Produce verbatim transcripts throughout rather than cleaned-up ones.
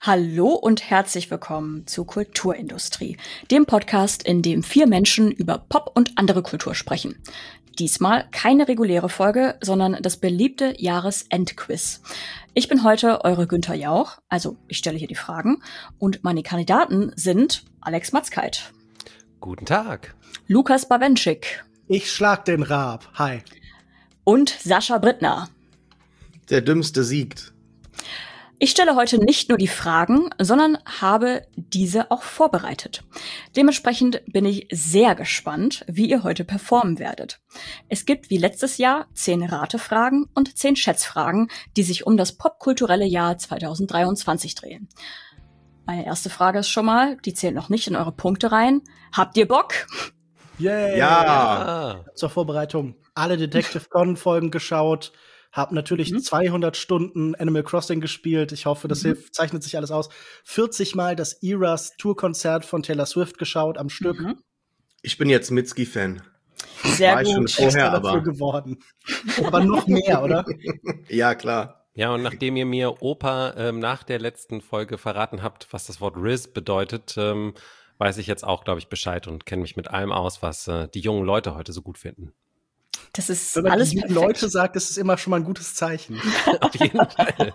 Hallo und herzlich willkommen zu Kulturindustrie, dem Podcast, in dem vier Menschen über Pop und andere Kultur sprechen. Diesmal keine reguläre Folge, sondern das beliebte Jahresendquiz. Ich bin heute eure Günther Jauch, also ich stelle hier die Fragen, und meine Kandidaten sind Alex Matzkeit. Guten Tag. Lukas Bawenschik. Ich schlag den Raab. Hi. Und Sascha Brittner. Der Dümmste siegt. Ich stelle heute nicht nur die Fragen, sondern habe diese auch vorbereitet. Dementsprechend bin ich sehr gespannt, wie ihr heute performen werdet. Es gibt wie letztes Jahr zehn Ratefragen und zehn Schätzfragen, die sich um das popkulturelle Jahr zwanzig dreiundzwanzig drehen. Meine erste Frage ist schon mal, die zählt noch nicht in eure Punkte rein. Habt ihr Bock? Yay. Ja. Zur Vorbereitung alle Detective Conan-Folgen geschaut. Hab natürlich mhm. zweihundert Stunden Animal Crossing gespielt. Ich hoffe, das mhm. hilft, zeichnet sich alles aus. vierzig Mal das Eras Tourkonzert von Taylor Swift geschaut am Stück. Mhm. Ich bin jetzt Mitski-Fan. Sehr War gut. ich schon vorher, dafür aber geworden. Aber noch mehr, oder? Ja, klar. Ja, und nachdem ihr mir Opa ähm, nach der letzten Folge verraten habt, was das Wort Riz bedeutet, ähm, weiß ich jetzt auch, glaube ich, Bescheid und kenne mich mit allem aus, was äh, die jungen Leute heute so gut finden. Das ist Wenn man alles die perfekt. Leute sagt, ist es immer schon mal ein gutes Zeichen. Auf jeden Fall.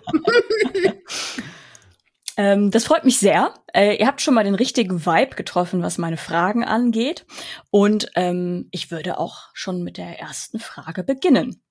ähm, das freut mich sehr. Äh, ihr habt schon mal den richtigen Vibe getroffen, was meine Fragen angeht. Und ähm, ich würde auch schon mit der ersten Frage beginnen.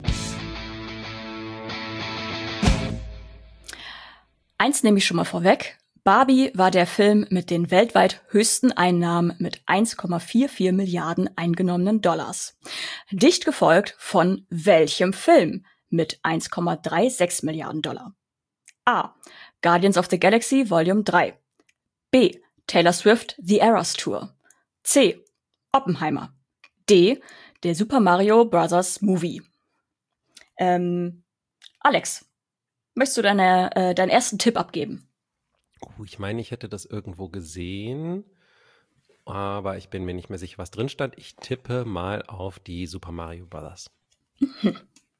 Eins nehme ich schon mal vorweg. Barbie war der Film mit den weltweit höchsten Einnahmen mit eins Komma vierundvierzig Milliarden eingenommenen Dollars. Dicht gefolgt von welchem Film mit eins Komma sechsunddreißig Milliarden Dollar? A. Guardians of the Galaxy Volume drei. B. Taylor Swift The Eras Tour. C. Oppenheimer. D. Der Super Mario Bros. Movie. Ähm, Alex, möchtest du deine, äh, deinen ersten Tipp abgeben? Oh, ich meine, ich hätte das irgendwo gesehen, aber ich bin mir nicht mehr sicher, was drin stand. Ich tippe mal auf die Super Mario Bros. Mhm.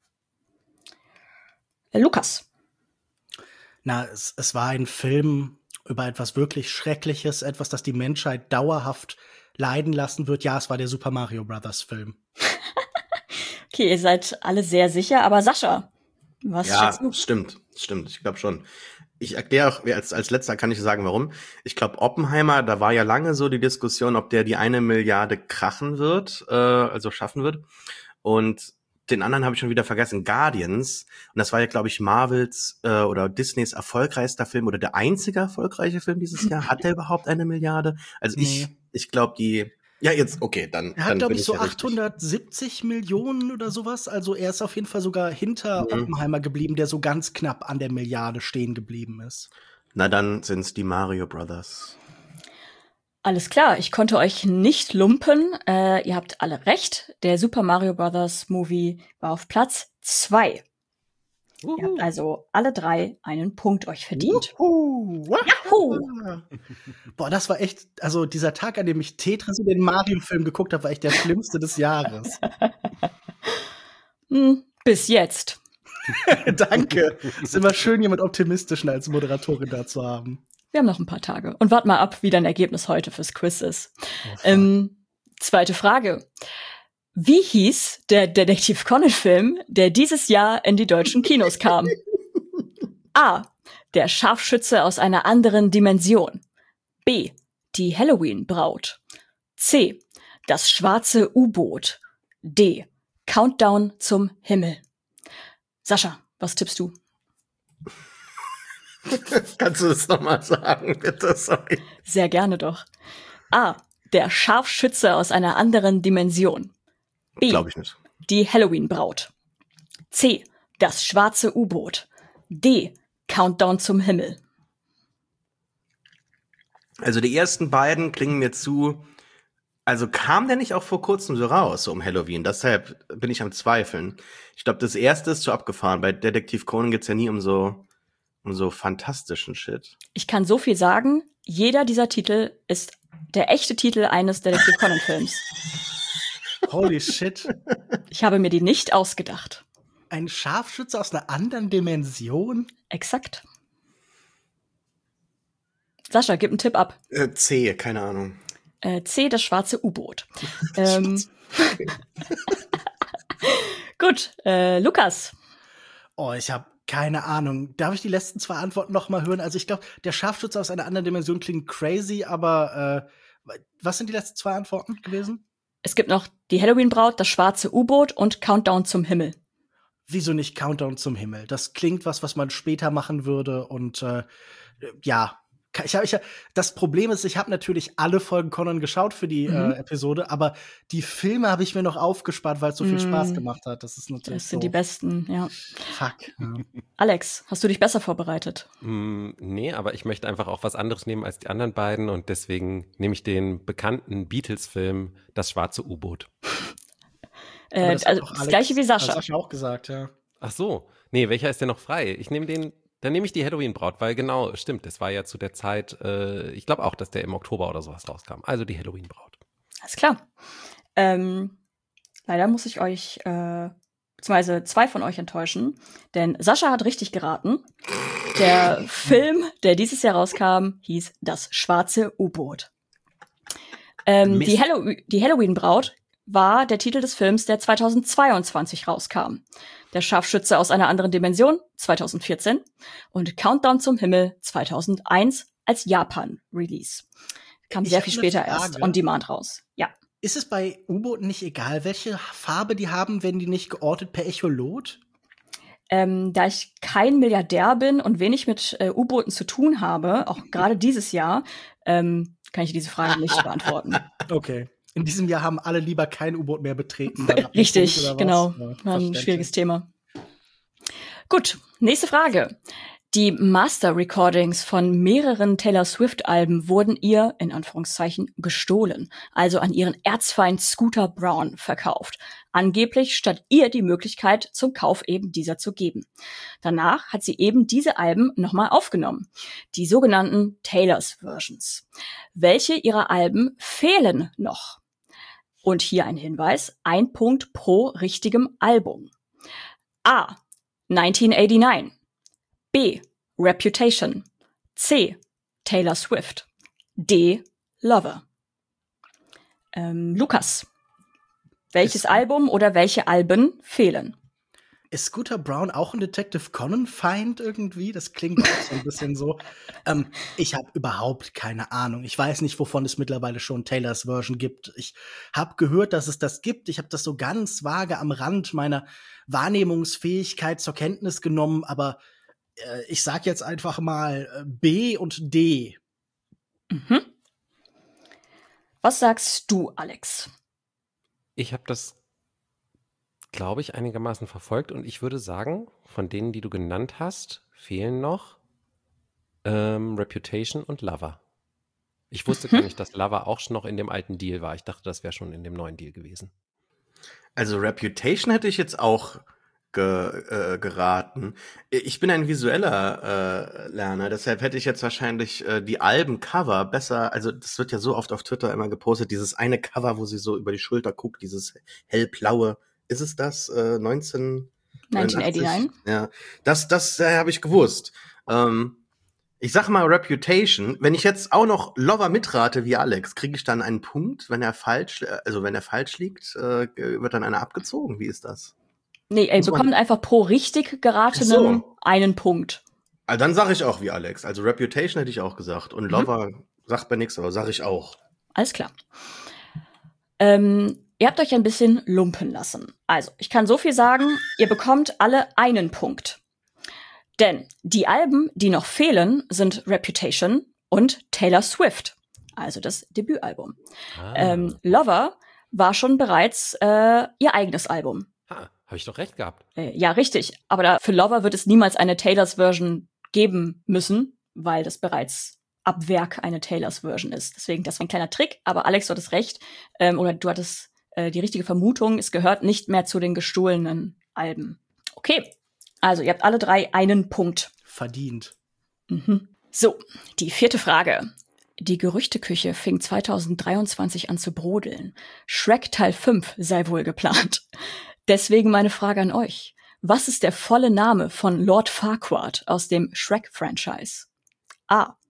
Lukas. Na, es, es war ein Film über etwas wirklich Schreckliches, etwas, das die Menschheit dauerhaft leiden lassen wird. Ja, es war der Super Mario Bros. Film. Okay, ihr seid alle sehr sicher, aber Sascha, was Ja, schätzt du? stimmt, stimmt, ich glaube schon. Ich erkläre auch, als, als letzter kann ich sagen, warum. Ich glaube, Oppenheimer, da war ja lange so die Diskussion, ob der die eine Milliarde krachen wird, äh, also schaffen wird. Und den anderen habe ich schon wieder vergessen, Guardians. Und das war ja, glaube ich, Marvels äh, oder Disneys erfolgreichster Film oder der einzige erfolgreiche Film dieses Jahr. Hat der überhaupt eine Milliarde? Also Nee. ich, ich glaube, die... Ja, jetzt, okay, dann. Er hat, dann glaube bin ich, so ja richtig. achthundertsiebzig Millionen oder sowas. Also er ist auf jeden Fall sogar hinter Mhm. Oppenheimer geblieben, der so ganz knapp an der Milliarde stehen geblieben ist. Na, dann sind's die Mario Brothers. Alles klar, ich konnte euch nicht lumpen. Äh, ihr habt alle recht. Der Super Mario Bros. Movie war auf Platz zwei. Ihr habt also alle drei einen Punkt euch verdient. Juhu. Juhu. Boah, das war echt, also dieser Tag, an dem ich Tetris und den Mario-Film geguckt habe, war echt der schlimmste des Jahres. Hm, bis jetzt. Danke. Ist immer schön, jemand Optimistischen als Moderatorin da zu haben. Wir haben noch ein paar Tage. Und wart mal ab, wie dein Ergebnis heute fürs Quiz ist. Oh, ähm, zweite Frage. Wie hieß der Detektiv Conan-Film, der dieses Jahr in die deutschen Kinos kam? A. Der Scharfschütze aus einer anderen Dimension. B. Die Halloween-Braut. C. Das schwarze U-Boot. D. Countdown zum Himmel. Sascha, was tippst du? Kannst du das nochmal sagen, bitte? Sorry. Sehr gerne doch. A. Der Scharfschütze aus einer anderen Dimension. B. Glaube ich nicht. Die Halloween-Braut. C. Das schwarze U-Boot. D. Countdown zum Himmel. Also die ersten beiden klingen mir zu. Also kam der nicht auch vor kurzem so raus, so um Halloween? Deshalb bin ich am Zweifeln. Ich glaube, das erste ist zu abgefahren. Bei Detektiv Conan geht's ja nie um so, um so fantastischen Shit. Ich kann so viel sagen, jeder dieser Titel ist der echte Titel eines Detektiv Conan-Films. Holy shit. Ich habe mir die nicht ausgedacht. Ein Scharfschütze aus einer anderen Dimension? Exakt. Sascha, gib einen Tipp ab. Äh, C, keine Ahnung. Äh, C, das schwarze U-Boot. ähm, Gut, äh, Lukas. Oh, ich habe keine Ahnung. Darf ich die letzten zwei Antworten noch mal hören? Also ich glaube, der Scharfschütze aus einer anderen Dimension klingt crazy, aber äh, was sind die letzten zwei Antworten gewesen? Es gibt noch die Halloween-Braut, das schwarze U-Boot und Countdown zum Himmel. Wieso nicht Countdown zum Himmel? Das klingt was, was man später machen würde und äh, ja. Ich hab, ich hab, das Problem ist, ich habe natürlich alle Folgen Conan geschaut für die mhm. äh, Episode, aber die Filme habe ich mir noch aufgespart, weil es so viel mhm. Spaß gemacht hat. Das ist natürlich Das sind so. die besten, ja. Fuck. Ja. Alex, hast du dich besser vorbereitet? Mm, nee, aber ich möchte einfach auch was anderes nehmen als die anderen beiden und deswegen nehme ich den bekannten Beatles-Film Das schwarze U-Boot. äh, das also das gleiche wie Sascha. Das Sascha auch gesagt, ja. Ach so. Nee, welcher ist denn noch frei? Ich nehme den Dann nehme ich die Halloween-Braut, weil genau, stimmt, das war ja zu der Zeit, äh, ich glaube auch, dass der im Oktober oder sowas rauskam. Also die Halloween-Braut. Alles klar. Ähm, leider muss ich euch, äh, beziehungsweise zwei von euch enttäuschen, denn Sascha hat richtig geraten. Der Film, der dieses Jahr rauskam, hieß Das schwarze U-Boot. Ähm, die, Hallow- die Halloween-Braut war der Titel des Films, der zweitausendzweiundzwanzig rauskam. Der Scharfschütze aus einer anderen Dimension, zweitausendvierzehn. Und Countdown zum Himmel, zweitausendeins als Japan-Release. Kam sehr viel später erst on Demand raus. Ja. Ist es bei U-Booten nicht egal, welche Farbe die haben, wenn die nicht geortet per Echolot? Ähm, da ich kein Milliardär bin und wenig mit äh, U-Booten zu tun habe, auch gerade dieses Jahr, ähm, kann ich diese Frage nicht beantworten. Okay. In diesem Jahr haben alle lieber kein U-Boot mehr betreten. Richtig, genau. Ja, ein schwieriges Thema. Gut, nächste Frage. Die Master-Recordings von mehreren Taylor Swift-Alben wurden ihr, in Anführungszeichen, gestohlen, also an ihren Erzfeind Scooter Braun verkauft. Angeblich statt ihr die Möglichkeit zum Kauf eben dieser zu geben. Danach hat sie eben diese Alben nochmal aufgenommen. Die sogenannten Taylor's Versions. Welche ihrer Alben fehlen noch? Und hier ein Hinweis, ein Punkt pro richtigem Album. A. neunzehnhundertneunundachtzig. B. Reputation. C. Taylor Swift. D. Lover. Ähm, Lukas, welches ist, Album oder welche Alben fehlen? Ist Scooter Braun auch ein Detective Conan-Feind irgendwie? Das klingt auch so ein bisschen so. Ähm, ich habe überhaupt keine Ahnung. Ich weiß nicht, wovon es mittlerweile schon Taylors Version gibt. Ich habe gehört, dass es das gibt. Ich habe das so ganz vage am Rand meiner Wahrnehmungsfähigkeit zur Kenntnis genommen. Aber äh, ich sag jetzt einfach mal äh, B und D. Mhm. Was sagst du, Alex? Ich habe das, glaube ich, einigermaßen verfolgt und ich würde sagen, von denen, die du genannt hast, fehlen noch ähm, Reputation und Lover. Ich wusste mhm. gar nicht, dass Lover auch schon noch in dem alten Deal war. Ich dachte, das wäre schon in dem neuen Deal gewesen. Also Reputation hätte ich jetzt auch ge, äh, geraten. Ich bin ein visueller äh, Lerner, deshalb hätte ich jetzt wahrscheinlich äh, die Albencover besser, also das wird ja so oft auf Twitter immer gepostet, dieses eine Cover, wo sie so über die Schulter guckt, dieses hellblaue. Ist es das? Äh, neunzehnhundertneunundachtzig? Ja, das, das äh, habe ich gewusst. Ähm, ich sag mal Reputation. Wenn ich jetzt auch noch Lover mitrate wie Alex, kriege ich dann einen Punkt, wenn er falsch, also wenn er falsch liegt, äh, wird dann einer abgezogen. Wie ist das? Nee, er bekommt einfach pro richtig geratenem so. einen Punkt. Also dann sage ich auch wie Alex. Also Reputation hätte ich auch gesagt. Und Lover mhm. sagt bei nichts, aber sage ich auch. Alles klar. Ähm, ihr habt euch ein bisschen lumpen lassen. Also, ich kann so viel sagen, ihr bekommt alle einen Punkt. Denn die Alben, die noch fehlen, sind Reputation und Taylor Swift. Also das Debütalbum. Ah. Ähm, Lover war schon bereits äh, ihr eigenes Album. Ha, habe ich doch recht gehabt. Äh, ja, richtig. Aber da, für Lover wird es niemals eine Taylors Version geben müssen, weil das bereits ab Werk eine Taylors Version ist. Deswegen, das war ein kleiner Trick. Aber Alex, du hattest recht. Ähm, oder du hattest äh, die richtige Vermutung. Es gehört nicht mehr zu den gestohlenen Alben. Okay. Also, ihr habt alle drei einen Punkt. Verdient. Mhm. So, die vierte Frage. Die Gerüchteküche fing zweitausenddreiundzwanzig an zu brodeln. Shrek Teil fünf sei wohl geplant. Deswegen meine Frage an euch. Was ist der volle Name von Lord Farquaad aus dem Shrek-Franchise? A.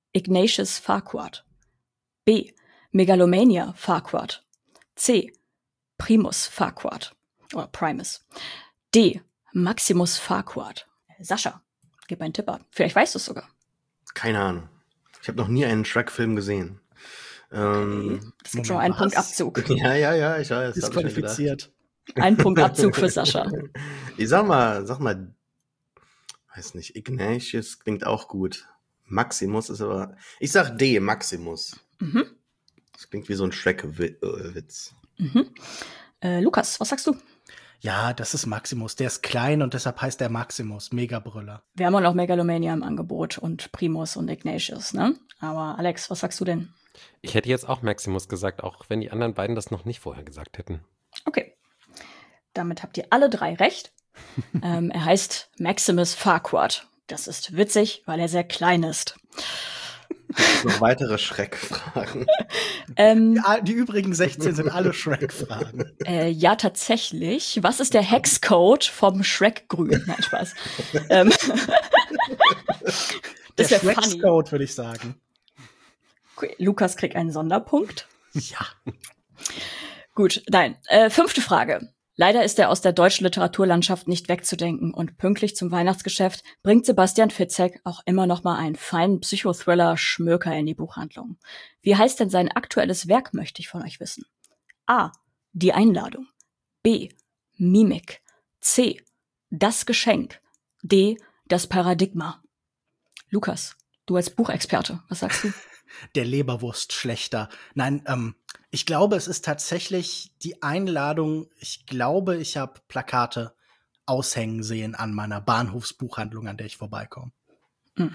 Ignatius Farquaad. B. Megalomania Farquaad. C. Primus Farquaad. Oder Primus. D. Maximus Farquaad. Sascha, gib einen Tipp ab. Vielleicht weißt du es sogar. Keine Ahnung. Ich habe noch nie einen Shrek-Film gesehen. Ähm, Das gibt schon mal einen Punkt Abzug. Ja, ja, ja, ich weiß. Disqualifiziert. Ein Punkt Abzug für Sascha. Ich sag mal, sag mal, weiß nicht, Ignatius klingt auch gut. Maximus ist aber, ich sag D, Maximus. Mhm. Das klingt wie so ein Shrek-Witz. Mhm. Äh, Lukas, was sagst du? Ja, das ist Maximus. Der ist klein und deshalb heißt der Maximus. Megabrüller. Wir haben auch noch Megalomania im Angebot und Primus und Ignatius, ne? Aber Alex, was sagst du denn? Ich hätte jetzt auch Maximus gesagt, auch wenn die anderen beiden das noch nicht vorher gesagt hätten. Okay. Damit habt ihr alle drei recht. ähm, er heißt Maximus Farquaad. Das ist witzig, weil er sehr klein ist. Noch weitere Schreckfragen. ähm, Die, die übrigen sechzehn sind alle Shrek-Fragen. Äh, ja, tatsächlich. Was ist der Hexcode vom Shrek-Grün? Nein, Spaß. ähm, Der das wäre funny. Shrek-Code, würde ich sagen. Okay, Lukas kriegt einen Sonderpunkt. Ja. Gut, nein. Äh, fünfte Frage. Leider ist er aus der deutschen Literaturlandschaft nicht wegzudenken und pünktlich zum Weihnachtsgeschäft bringt Sebastian Fitzek auch immer noch mal einen feinen Psychothriller-Schmöker in die Buchhandlung. Wie heißt denn sein aktuelles Werk, möchte ich von euch wissen? A. Die Einladung. B. Mimik. C. Das Geschenk. D. Das Paradigma. Lukas, du als Buchexperte, was sagst du? Der Leberwurst-Schlechter. Nein, ähm, ich glaube, es ist tatsächlich die Einladung. Ich glaube, ich habe Plakate aushängen sehen an meiner Bahnhofsbuchhandlung, an der ich vorbeikomme. Mhm.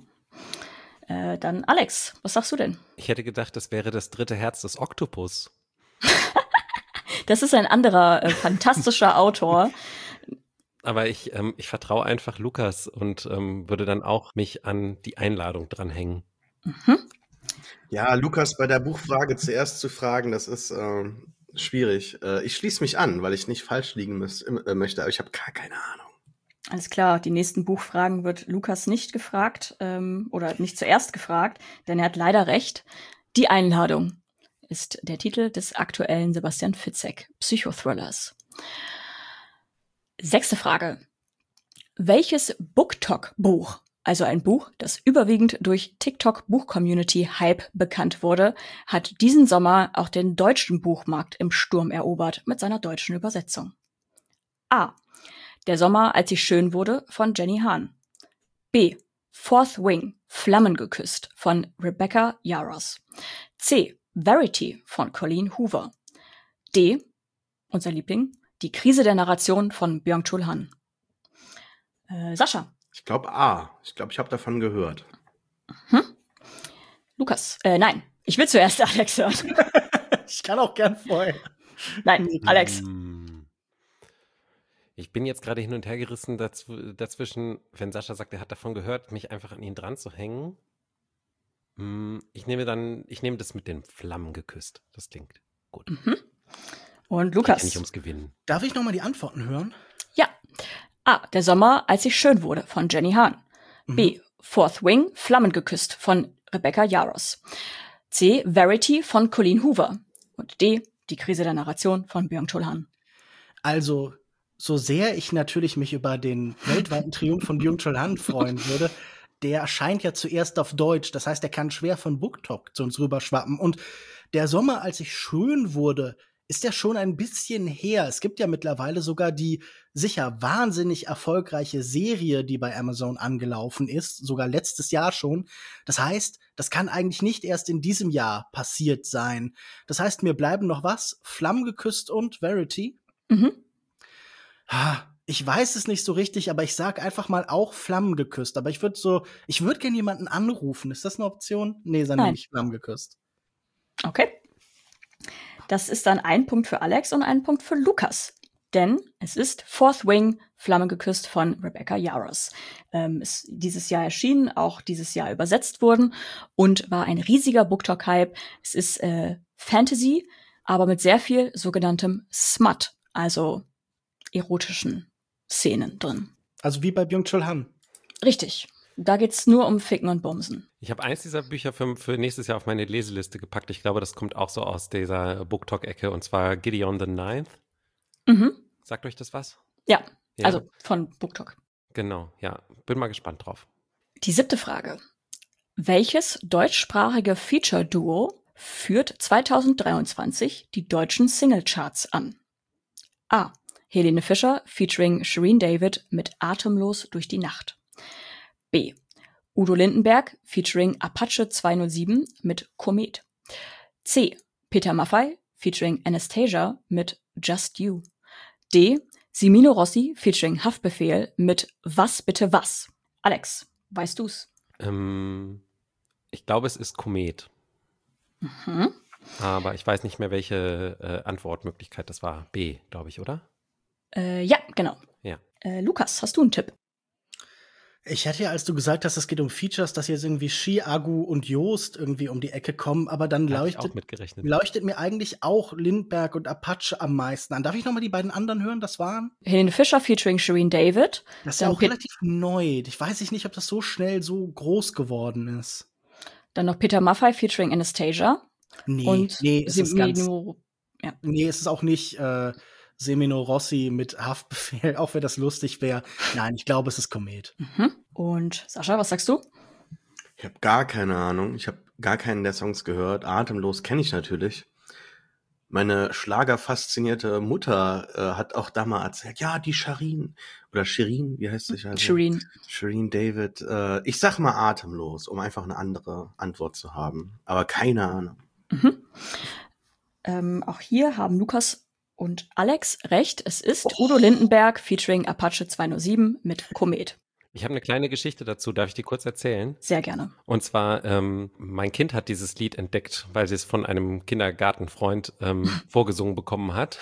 Äh, dann Alex, was sagst du denn? Ich hätte gedacht, das wäre das dritte Herz des Oktopus. Das ist ein anderer äh, fantastischer Autor. Aber ich, ähm, ich vertraue einfach Lukas und ähm, würde dann auch mich an die Einladung dranhängen. Mhm. Ja, Lukas, bei der Buchfrage zuerst zu fragen, das ist ähm, schwierig. Äh, ich schließe mich an, weil ich nicht falsch liegen müß, äh, möchte, aber ich habe gar keine Ahnung. Alles klar, die nächsten Buchfragen wird Lukas nicht gefragt ähm, oder nicht zuerst gefragt, denn er hat leider recht. Die Einladung ist der Titel des aktuellen Sebastian Fitzek Psychothrillers. Sechste Frage. Welches BookTok-Buch, also ein Buch, das überwiegend durch TikTok-Buch-Community-Hype bekannt wurde, hat diesen Sommer auch den deutschen Buchmarkt im Sturm erobert mit seiner deutschen Übersetzung? A. Der Sommer, als ich schön wurde von Jenny Han. B. Fourth Wing, Flammen geküsst von Rebecca Yarros. C. Verity von Colleen Hoover. D. Unser Liebling, Die Krise der Narration von Byung-Chul Han. Äh, Sascha. Ich glaube A. Ich glaube, ich habe davon gehört. Hm? Lukas. Äh, nein. Ich will zuerst Alex hören. Ich kann auch gern vorher. Nein, Alex. Ich bin jetzt gerade hin und her gerissen dazw- dazwischen, wenn Sascha sagt, er hat davon gehört, mich einfach an ihn dran zu hängen. Ich nehme dann, ich nehme das mit den Flammen geküsst. Das klingt gut. Mhm. Und Lukas. Geht ja nicht ums Gewinnen. Darf ich noch mal die Antworten hören? Ja. A. Der Sommer, als ich schön wurde von Jenny Han. Mhm. B. Fourth Wing, Flammen geküsst von Rebecca Yarros. C. Verity von Colleen Hoover. Und D. Die Krise der Narration von Byung-Chul Han. Also, so sehr ich natürlich mich über den weltweiten Triumph von Byung-Chul Han freuen würde, der erscheint ja zuerst auf Deutsch. Das heißt, er kann schwer von BookTok zu uns rüberschwappen. Und der Sommer, als ich schön wurde, ist ja schon ein bisschen her. Es gibt ja mittlerweile sogar die sicher wahnsinnig erfolgreiche Serie, die bei Amazon angelaufen ist, sogar letztes Jahr schon. Das heißt, das kann eigentlich nicht erst in diesem Jahr passiert sein. Das heißt, mir bleiben noch was? Flammen geküsst und Verity? Mhm. Ich weiß es nicht so richtig, aber ich sag einfach mal auch Flammen geküsst. Aber ich würde so, ich würde gerne jemanden anrufen. Ist das eine Option? Nee, dann nehme ich Flammen geküsst. Okay. Das ist dann ein Punkt für Alex und ein Punkt für Lukas. Denn es ist Fourth Wing, Flamme geküsst von Rebecca Yarros. Ähm, ist dieses Jahr erschienen, auch dieses Jahr übersetzt worden und war ein riesiger BookTok-Hype. Es ist äh, Fantasy, aber mit sehr viel sogenanntem Smut, also erotischen Szenen drin. Also wie bei Byung-Chul Han. Richtig. Da geht's nur um Ficken und Bumsen. Ich habe eins dieser Bücher für, für nächstes Jahr auf meine Leseliste gepackt. Ich glaube, das kommt auch so aus dieser Book-Talk-Ecke, und zwar Gideon the Ninth. Mhm. Sagt euch das was? Ja, Ja. also von BookTalk. Genau, ja. Bin mal gespannt drauf. Die siebte Frage. Welches deutschsprachige Feature-Duo führt zwanzig dreiundzwanzig die deutschen Singlecharts an? A. Helene Fischer featuring Shirin David mit Atemlos durch die Nacht. B. Udo Lindenberg featuring Apache zweihundertsieben mit Komet. C. Peter Maffay featuring Anastasia mit Just You. D. Semino Rossi featuring Haftbefehl mit Was bitte was? Alex, weißt du's? Ähm, ich glaube, es ist Komet. Mhm. Aber ich weiß nicht mehr, welche äh, Antwortmöglichkeit das war. B, glaube ich, oder? Äh, ja, genau. Ja. Äh, Lukas, hast du einen Tipp? Ich hätte ja, als du gesagt hast, es geht um Features, dass jetzt irgendwie Shi, Agu und Joost irgendwie um die Ecke kommen, aber dann Da hab ich leuchtet, auch mitgerechnet. leuchtet mir eigentlich auch Lindbergh und Apache am meisten an. Darf ich noch mal die beiden anderen hören? Das waren? Helene Fischer featuring Shirin David. Das ist ja Dann auch Pet- relativ neu. Ich weiß nicht, ob das so schnell so groß geworden ist. Dann noch Peter Maffay featuring Anastasia. Nee, Und nee, es ist ganz, Semino. nee, es ist auch nicht äh, Semino Rossi mit Haftbefehl, auch wenn das lustig wäre. Nein, ich glaube, es ist Komet. Mhm. Und Sascha, was sagst du? Ich habe gar keine Ahnung. Ich habe gar keinen der Songs gehört. Atemlos kenne ich natürlich. Meine schlagerfaszinierte Mutter äh, hat auch da mal erzählt, ja, die Shirin oder Shirin, wie heißt sie? Also? Shirin. Shirin David. Äh, ich sag mal atemlos, um einfach eine andere Antwort zu haben. Aber keine Ahnung. Mhm. Ähm, auch hier haben Lukas und Alex recht. Es ist Oh. Udo Lindenberg featuring Apache zweihundertsieben mit Komet. Ich habe eine kleine Geschichte dazu. Darf ich die kurz erzählen? Sehr gerne. Und zwar, ähm, mein Kind hat dieses Lied entdeckt, weil sie es von einem Kindergartenfreund ähm, vorgesungen bekommen hat.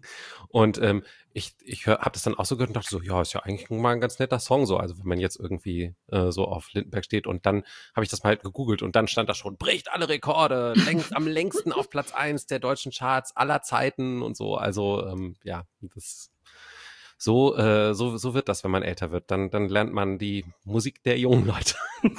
Und ähm, ich, ich habe das dann auch so gehört und dachte so, ja, ist ja eigentlich mal ein ganz netter Song so. Also wenn man jetzt irgendwie äh, so auf Lindenberg steht. Und dann habe ich das mal halt gegoogelt und dann stand da schon, bricht alle Rekorde, längst, am längsten auf Platz eins der deutschen Charts aller Zeiten und so. Also ähm, ja, das So, äh, so, so wird das, wenn man älter wird. Dann, dann lernt man die Musik der jungen Leute.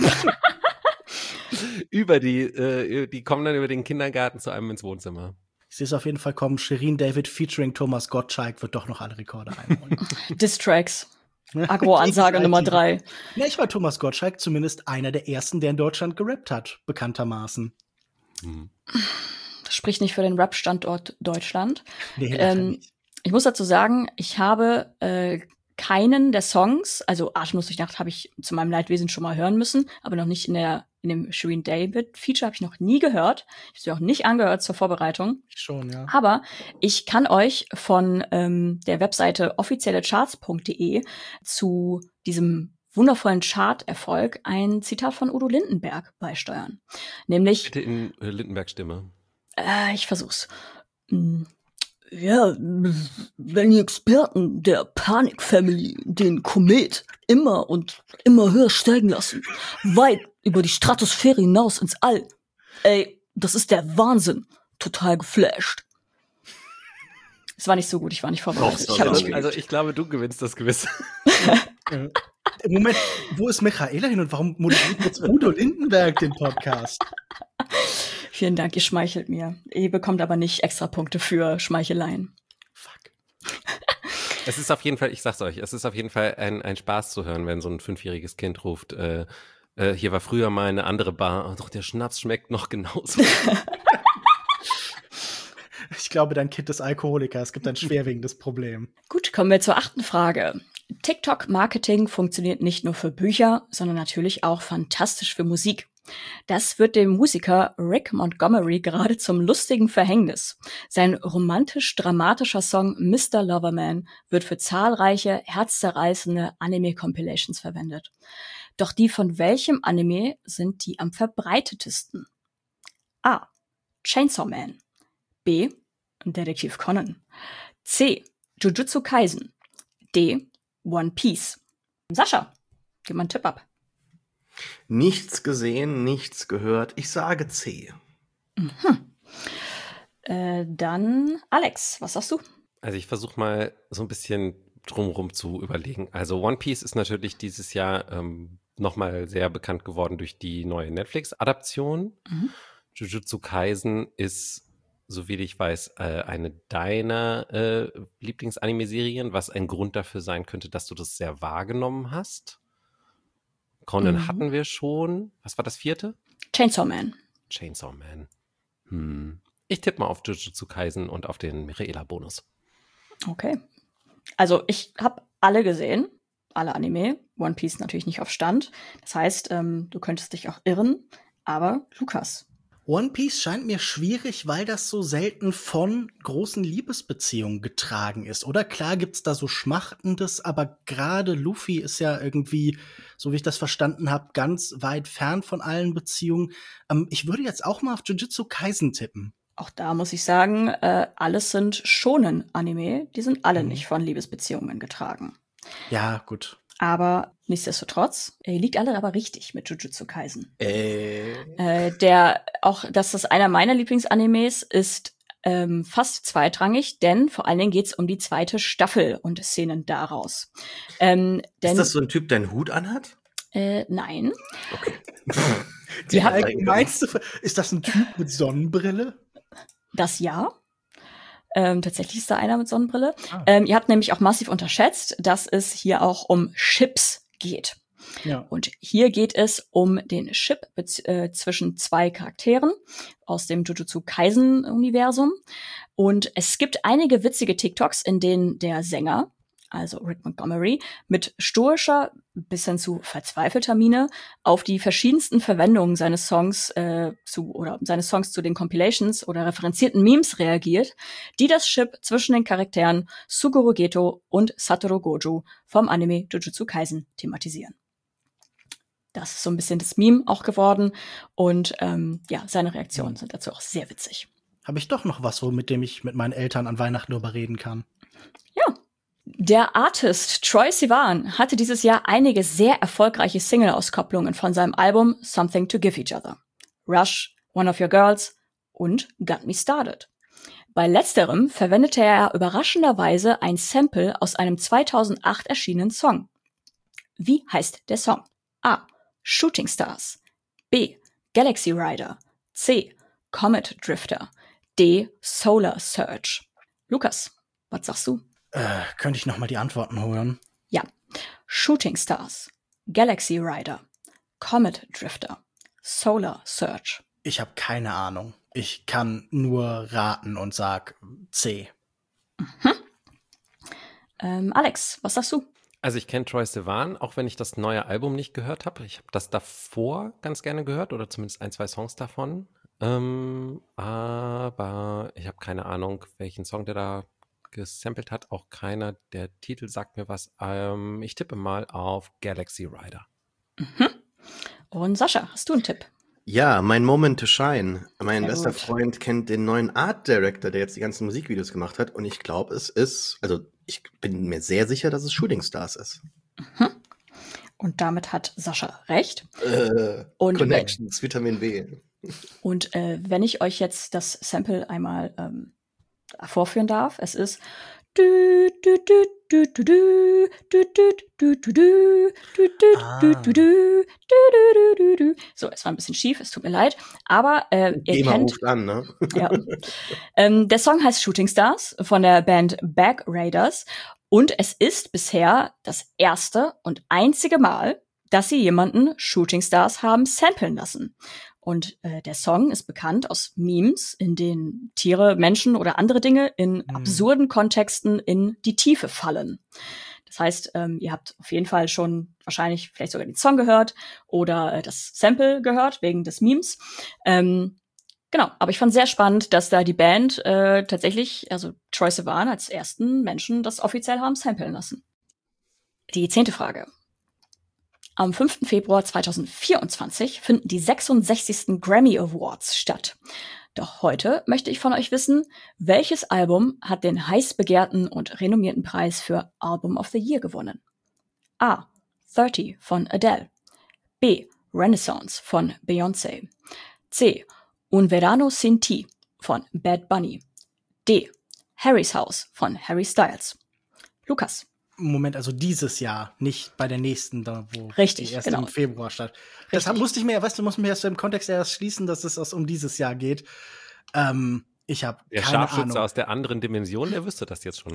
über die, äh, die kommen dann über den Kindergarten zu einem ins Wohnzimmer. Ich sehe es auf jeden Fall kommen. Shirin David featuring Thomas Gottschalk wird doch noch alle Rekorde einholen. Distracks. Agro-Ansage Nummer drei. Ja, ich war Thomas Gottschalk zumindest einer der ersten, der in Deutschland gerappt hat, bekanntermaßen. Hm. Das spricht nicht für den Rap-Standort Deutschland. Nee, leider Ähm, nicht. Ich muss dazu sagen, ich habe äh, keinen der Songs, also Atemlos durch die Nacht habe ich zu meinem Leidwesen schon mal hören müssen, aber noch nicht in der in dem Shirin David Feature habe ich noch nie gehört. Ich habe sie auch nicht angehört zur Vorbereitung. Schon, ja. Aber ich kann euch von ähm, der Webseite offiziellecharts punkt de zu diesem wundervollen Chart-Erfolg ein Zitat von Udo Lindenberg beisteuern. Nämlich, Bitte in äh, Lindenberg-Stimme. äh, ich versuch's. Mm. Ja, wenn die Experten der Panic Family den Komet immer und immer höher steigen lassen, weit über die Stratosphäre hinaus ins All, ey, das ist der Wahnsinn. Total geflasht. Es war nicht so gut, ich war nicht vorbereitet. Doch, Ich hab also- nicht, Also ich glaube, du gewinnst das gewiss. Äh, Moment, wo ist Michaela hin und warum moderiert jetzt Udo Lindenberg den Podcast? vielen Dank, ihr schmeichelt mir. Ihr bekommt aber nicht extra Punkte für Schmeicheleien. Fuck. Es ist auf jeden Fall, ich sag's euch, es ist auf jeden Fall ein, ein Spaß zu hören, wenn so ein fünfjähriges Kind ruft, äh, äh, hier war früher mal eine andere Bar, doch der Schnaps schmeckt noch genauso. Ich glaube, dein Kind ist Alkoholiker. Es gibt ein schwerwiegendes Problem. Gut, kommen wir zur achten Frage. TikTok-Marketing funktioniert nicht nur für Bücher, sondern natürlich auch fantastisch für Musik. Das wird dem Musiker Rick Montgomery gerade zum lustigen Verhängnis. Sein romantisch-dramatischer Song Mister Loverman wird für zahlreiche herzzerreißende Anime-Compilations verwendet. Doch die von welchem Anime sind die am verbreitetesten? A. Chainsaw Man. B. Detektiv Conan. C. Jujutsu Kaisen. D. One Piece. Sascha, gib mal einen Tipp ab. Nichts gesehen, nichts gehört. Ich sage C. Mhm. Äh, dann Alex, was sagst du? Also ich versuche mal so ein bisschen drumherum zu überlegen. Also One Piece ist natürlich dieses Jahr ähm, nochmal sehr bekannt geworden durch die neue Netflix-Adaption. Mhm. Jujutsu Kaisen ist, soviel ich weiß, äh, eine deiner äh, Lieblings-Anime-Serien, was ein Grund dafür sein könnte, dass du das sehr wahrgenommen hast. Conan mhm. hatten wir schon. Was war das vierte? Chainsaw Man. Chainsaw Man. Hm. Ich tippe mal auf Jujutsu Kaisen und auf den Michaela-Bonus. Okay. Also ich habe alle gesehen, alle Anime. One Piece natürlich nicht auf Stand. Das heißt, ähm, du könntest dich auch irren. Aber Lukas. One Piece scheint mir schwierig, weil das so selten von großen Liebesbeziehungen getragen ist. Oder klar gibt's da so Schmachtendes, aber gerade Luffy ist ja irgendwie, so wie ich das verstanden habe, ganz weit fern von allen Beziehungen. Ähm, ich würde jetzt auch mal auf Jujutsu Kaisen tippen. Auch da muss ich sagen, äh, alles sind Shonen-Anime. Die sind alle mhm. nicht von Liebesbeziehungen getragen. Ja, gut. Aber nichtsdestotrotz, ihr liegt alle aber richtig mit Jujutsu Kaisen. Äh. Äh, der, auch, dass das einer meiner Lieblingsanimes ist, ähm, fast zweitrangig, denn vor allen Dingen geht's um die zweite Staffel und Szenen daraus. Ähm, denn, ist das so ein Typ, der einen Hut anhat? Äh, nein. Okay. Die allgemeinste, ist das ein Typ mit Sonnenbrille? Das ja. Ähm, tatsächlich ist da einer mit Sonnenbrille. Ah. Ähm, ihr habt nämlich auch massiv unterschätzt, dass es hier auch um Ships geht. Ja. Und hier geht es um den Ship äh, zwischen zwei Charakteren aus dem Jujutsu Kaisen-Universum. Und es gibt einige witzige TikToks, in denen der Sänger, also Rick Montgomery, mit stoischer bis hin zu verzweifelter Miene auf die verschiedensten Verwendungen seines Songs äh, zu oder seines Songs zu den Compilations oder referenzierten Memes reagiert, die das Ship zwischen den Charakteren Suguru Geto und Satoru Gojo vom Anime Jujutsu Kaisen thematisieren. Das ist so ein bisschen das Meme auch geworden und ähm, ja, seine Reaktionen sind dazu auch sehr witzig. Habe ich doch noch was, mit dem ich mit meinen Eltern an Weihnachten darüber reden kann? Ja. Der Artist Troye Sivan hatte dieses Jahr einige sehr erfolgreiche Single-Auskopplungen von seinem Album Something to Give Each Other. Rush, One of Your Girls und Got Me Started. Bei letzterem verwendete er überraschenderweise ein Sample aus einem zweitausendacht erschienenen Song. Wie heißt der Song? A. Shooting Stars. B. Galaxy Rider. C. Comet Drifter. D. Solar Surge. Lukas, was sagst du? Äh, könnte ich noch mal die Antworten hören? Ja. Shooting Stars, Galaxy Rider, Comet Drifter, Solar Surge. Ich habe keine Ahnung. Ich kann nur raten und sag C. Mhm. Ähm, Alex, was sagst du? Also ich kenne Troye Sivan, auch wenn ich das neue Album nicht gehört habe. Ich habe das davor ganz gerne gehört oder zumindest ein, zwei Songs davon. Ähm, aber ich habe keine Ahnung, welchen Song der da gesampelt hat, auch keiner. Der Titel sagt mir was. Ähm, ich tippe mal auf Galaxy Rider. Mhm. Und Sascha, hast du einen Tipp? Ja, mein Moment to Shine. Mein Sehr bester gut. Freund kennt den neuen Art Director, der jetzt die ganzen Musikvideos gemacht hat. Und ich glaube, es ist, also ich bin mir sehr sicher, dass es Shooting Stars ist. Mhm. Und damit hat Sascha recht. Äh, und Connections, Vitamin B. Und äh, wenn ich euch jetzt das Sample einmal ähm, vorführen darf, es ist du du du du du du du du du du du du du du du du. So, es war ein bisschen schief, es tut mir leid, aber äh, ihr Thema kennt ruft an, ne? ja. ähm, der Song heißt Shooting Stars von der Band Back Raiders und es ist bisher das erste und einzige Mal, dass sie jemanden Shooting Stars haben samplen lassen. Und äh, der Song ist bekannt aus Memes, in denen Tiere, Menschen oder andere Dinge in mhm. absurden Kontexten in die Tiefe fallen. Das heißt, ähm, ihr habt auf jeden Fall schon wahrscheinlich vielleicht sogar den Song gehört oder äh, das Sample gehört wegen des Memes. Ähm, genau, aber ich fand sehr spannend, dass da die Band äh, tatsächlich, also Troye Sivan als ersten Menschen das offiziell haben samplen lassen. Die zehnte Frage. Am fünften Februar zweitausendvierundzwanzig finden die sechsundsechzigsten Grammy Awards statt. Doch heute möchte ich von euch wissen, welches Album hat den heiß begehrten und renommierten Preis für Album of the Year gewonnen? A. thirty von Adele. B. Renaissance von Beyoncé. C. Un Verano Sin Ti von Bad Bunny. D. Harry's House von Harry Styles. Lukas. Moment, also dieses Jahr, nicht bei der nächsten, da wo Richtig, die erst genau. im Februar statt. Deshalb musste ich mir, weißt du, muss mir erst im Kontext erst schließen, dass es aus um dieses Jahr geht. Ähm, ich habe Der keine Scharfschütze Ahnung. aus der anderen Dimension, der wüsste das jetzt schon.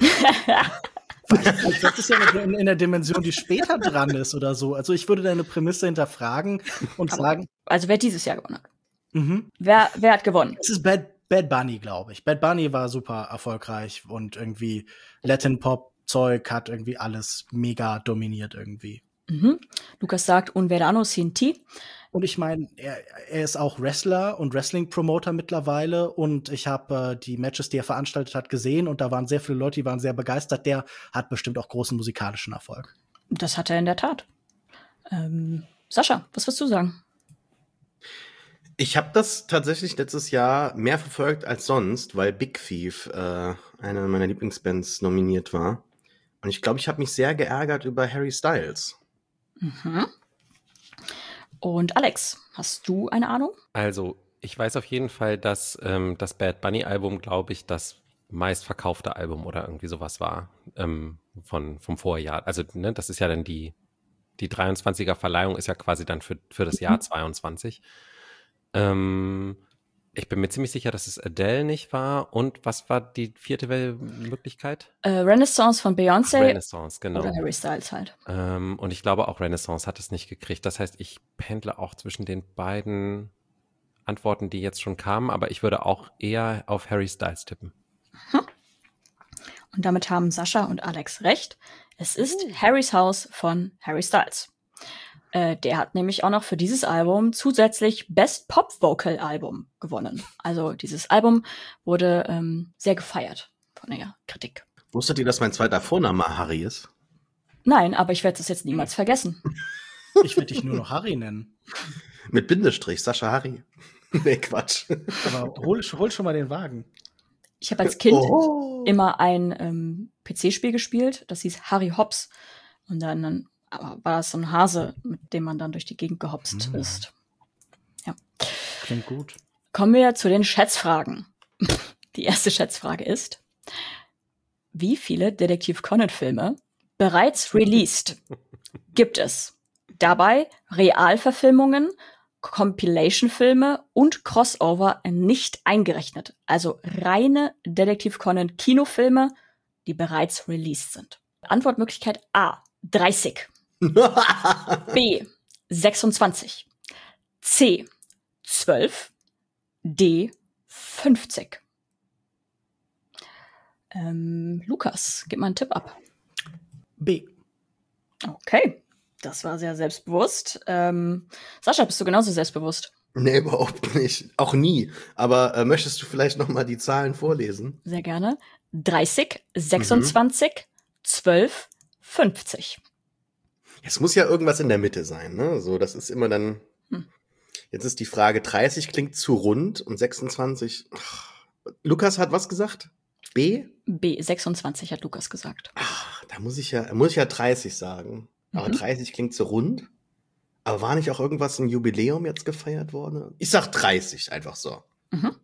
Das ist ja in, in der Dimension, die später dran ist oder so. Also ich würde deine Prämisse hinterfragen und sagen. Also wer dieses Jahr gewonnen hat. Mhm. Wer, wer hat gewonnen? Es ist Bad, Bad Bunny, glaube ich. Bad Bunny war super erfolgreich und irgendwie Latin Pop Zeug hat irgendwie alles mega dominiert irgendwie. Mhm. Lukas sagt Un Verano Sin Ti. Und ich meine, er, er ist auch Wrestler und Wrestling-Promoter mittlerweile. Und ich habe äh, die Matches, die er veranstaltet hat, gesehen. Und da waren sehr viele Leute, die waren sehr begeistert. Der hat bestimmt auch großen musikalischen Erfolg. Das hat er in der Tat. Ähm, Sascha, was wirst du sagen? Ich habe das tatsächlich letztes Jahr mehr verfolgt als sonst, weil Big Thief, äh, eine meiner Lieblingsbands, nominiert war. Und ich glaube, ich habe mich sehr geärgert über Harry Styles. Mhm. Und Alex, hast du eine Ahnung? Also, ich weiß auf jeden Fall, dass ähm, das Bad Bunny-Album, glaube ich, das meistverkaufte Album oder irgendwie sowas war ähm, von, vom Vorjahr. Also, ne, das ist ja dann die, die dreiundzwanziger-Verleihung ist ja quasi dann für, für das Jahr zweiundzwanzig. Ähm, ich bin mir ziemlich sicher, dass es Adele nicht war. Und was war die vierte Möglichkeit? Äh, Renaissance von Beyoncé. Renaissance, genau. Oder Harry Styles halt. Ähm, und ich glaube auch Renaissance hat es nicht gekriegt. Das heißt, ich pendle auch zwischen den beiden Antworten, die jetzt schon kamen. Aber ich würde auch eher auf Harry Styles tippen. Hm. Und damit haben Sascha und Alex recht. Es ist uh. Harrys House von Harry Styles. Äh, der hat nämlich auch noch für dieses Album zusätzlich Best Pop Vocal Album gewonnen. Also dieses Album wurde ähm, sehr gefeiert von der Kritik. Wusstet ihr, dass mein zweiter Vorname Harry ist? Nein, aber ich werde das jetzt niemals vergessen. Ich würde dich nur noch Harry nennen. Mit Bindestrich, Sascha Harry. Nee, Quatsch. Aber hol, hol schon mal den Wagen. Ich habe als Kind oh. immer ein ähm, P C-Spiel gespielt, das hieß Harry Hops. Und dann, dann war das so ein Hase, mit dem man dann durch die Gegend gehopst mhm. ist. Ja. Klingt gut. Kommen wir zu den Schätzfragen. Die erste Schätzfrage ist: Wie viele Detektiv Conan-Filme bereits released gibt es? Dabei Realverfilmungen, Compilation-Filme und Crossover nicht eingerechnet. Also reine Detektiv Conan-Kinofilme, die bereits released sind. Antwortmöglichkeit A, dreißig. B, sechsundzwanzig. C, zwölf. D, fünfzig. Ähm, Lukas, gib mal einen Tipp ab. B. Okay, das war sehr selbstbewusst. Ähm, Sascha, bist du genauso selbstbewusst? Nee, überhaupt nicht. Auch nie. Aber äh, möchtest du vielleicht noch mal die Zahlen vorlesen? Sehr gerne. dreißig, sechsundzwanzig, mhm. zwölf, fünfzig. Es muss ja irgendwas in der Mitte sein, ne? So, das ist immer dann. Hm. Jetzt ist die Frage: dreißig klingt zu rund und sechsundzwanzig. Ach, Lukas hat was gesagt? B? B, sechsundzwanzig hat Lukas gesagt. Ach, da muss ich ja, muss ich ja dreißig sagen. Aber mhm. dreißig klingt zu rund. Aber war nicht auch irgendwas ein Jubiläum jetzt gefeiert worden? Ich sag dreißig, einfach so. Mhm.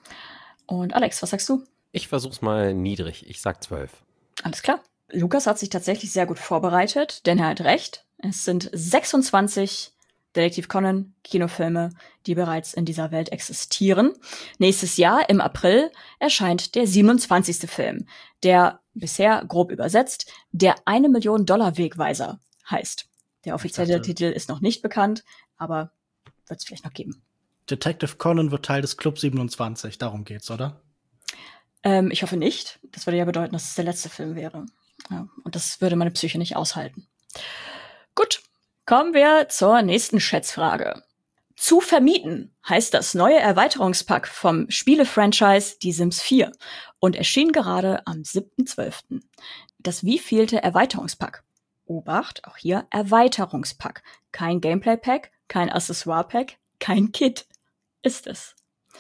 Und Alex, was sagst du? Ich versuch's mal niedrig. Ich sag zwölf. Alles klar. Lukas hat sich tatsächlich sehr gut vorbereitet, denn er hat recht. Es sind sechsundzwanzig Detektiv Conan Kinofilme, die bereits in dieser Welt existieren. Nächstes Jahr, im April, erscheint der siebenundzwanzigste Film, der bisher, grob übersetzt, der eine Million Dollar Wegweiser heißt. Der offizielle Titel ist noch nicht bekannt, aber wird es vielleicht noch geben. Detective Conan wird Teil des Club siebenundzwanzig, darum geht's, oder? Ähm, ich hoffe nicht. Das würde ja bedeuten, dass es der letzte Film wäre. Ja, und das würde meine Psyche nicht aushalten. Gut, kommen wir zur nächsten Schätzfrage. Zu vermieten heißt das neue Erweiterungspack vom Spiele-Franchise Die Sims vier und erschien gerade am siebten zwölften Das wievielte Erweiterungspack? Obacht, auch hier Erweiterungspack. Kein Gameplay-Pack, kein Accessoire-Pack, kein Kit ist es.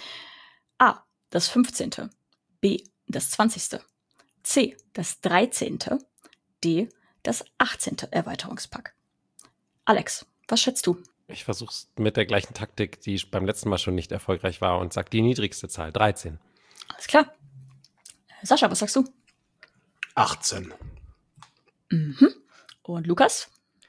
A, das fünfzehnte. B, das zwanzigste. C, das dreizehnte. D, das achtzehnte Erweiterungspack. Alex, was schätzt du? Ich versuch's mit der gleichen Taktik, die beim letzten Mal schon nicht erfolgreich war, und sag die niedrigste Zahl, dreizehn. Alles klar. Sascha, was sagst du? achtzehn. Mhm. Und Lukas?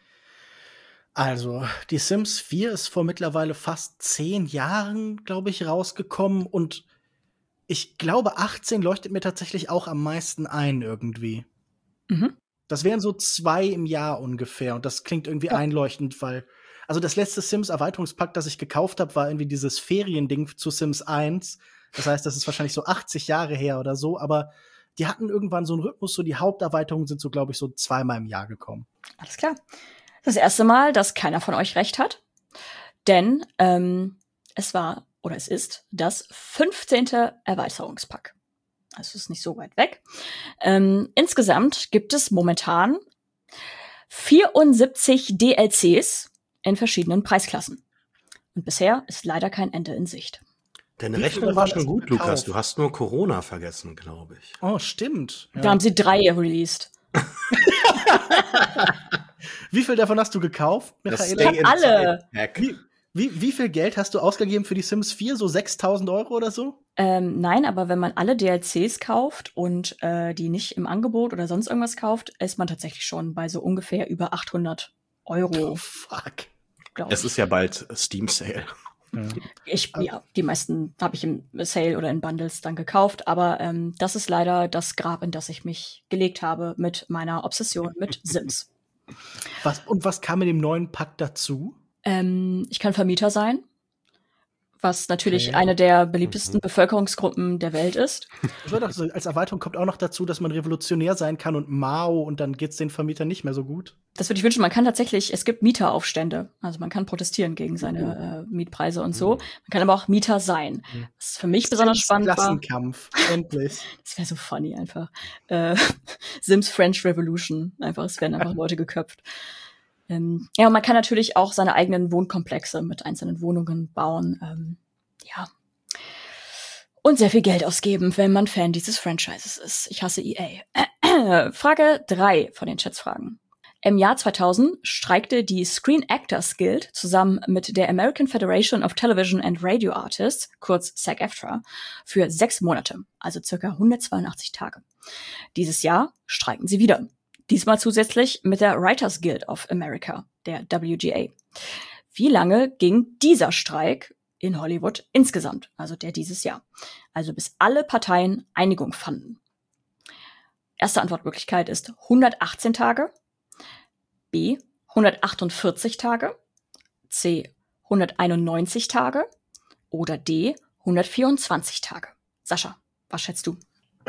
Also, die Sims vier ist vor mittlerweile fast zehn Jahren, glaube ich, rausgekommen. Und ich glaube, achtzehn leuchtet mir tatsächlich auch am meisten ein irgendwie. Mhm. Das wären so zwei im Jahr ungefähr. Und das klingt irgendwie Ja. einleuchtend, weil also das letzte Sims-Erweiterungspack, das ich gekauft habe, war irgendwie dieses Feriending zu Sims eins. Das heißt, das ist wahrscheinlich so achtzig Jahre her oder so. Aber die hatten irgendwann so einen Rhythmus, so die Haupterweiterungen sind so, glaube ich, so zweimal im Jahr gekommen. Alles klar. Das erste Mal, dass keiner von euch recht hat. Denn ähm, es war oder es ist das fünfzehnte Erweiterungspack. Also es ist nicht so weit weg. Ähm, insgesamt gibt es momentan vierundsiebzig D L Cs in verschiedenen Preisklassen. Und bisher ist leider kein Ende in Sicht. Deine Wie viel Rechnung war davon schon hast du gut, Lukas. gekauft? Du hast nur Corona vergessen, glaube ich. Oh, stimmt. Da haben sie drei released. Wie viel davon hast du gekauft, Das Michaela? Ich hab alle. Pack. Wie, wie, wie viel Geld hast du ausgegeben für die Sims vier? So sechstausend Euro oder so? Ähm, nein, aber wenn man alle D L Cs kauft und äh, die nicht im Angebot oder sonst irgendwas kauft, ist man tatsächlich schon bei so ungefähr über achthundert Euro, Oh, fuck. glaube Es ich. ist ja bald Steam Sale. Ich, ja, die meisten habe ich im Sale oder in Bundles dann gekauft, aber ähm, das ist leider das Grab, in das ich mich gelegt habe mit meiner Obsession mit Sims. Was, und was kam in dem neuen Pack dazu? Ähm, ich kann Vermieter sein, was natürlich Okay. eine der beliebtesten Mhm. Bevölkerungsgruppen der Welt ist. Ich würde auch so, als Erweiterung kommt auch noch dazu, dass man revolutionär sein kann und Mao und dann geht's den Vermietern nicht mehr so gut. Das würde ich wünschen. Man kann tatsächlich, es gibt Mieteraufstände. Also man kann protestieren gegen seine äh, Mietpreise und so. Man kann aber auch Mieter sein. Mhm. Was für mich besonders Sims spannend war, Klassenkampf, endlich. das wäre so funny einfach. Äh, Sims French Revolution. Einfach, es werden einfach Leute geköpft. Ähm, ja, und man kann natürlich auch seine eigenen Wohnkomplexe mit einzelnen Wohnungen bauen. Ähm, ja. Und sehr viel Geld ausgeben, wenn man Fan dieses Franchises ist. Ich hasse E A. Frage drei von den Chatsfragen. Im Jahr zweitausend streikte die Screen Actors Guild zusammen mit der American Federation of Television and Radio Artists, kurz SAG-AFTRA, für sechs Monate, also circa hundertzweiundachtzig Tage. Dieses Jahr streiken sie wieder. Diesmal zusätzlich mit der Writers Guild of America, der W G A. Wie lange ging dieser Streik in Hollywood insgesamt, also der dieses Jahr? Also bis alle Parteien Einigung fanden. Erste Antwortmöglichkeit ist hundertachtzehn Tage, B hundertachtundvierzig Tage, C hunderteinundneunzig Tage oder D hundertvierundzwanzig Tage. Sascha, was schätzt du?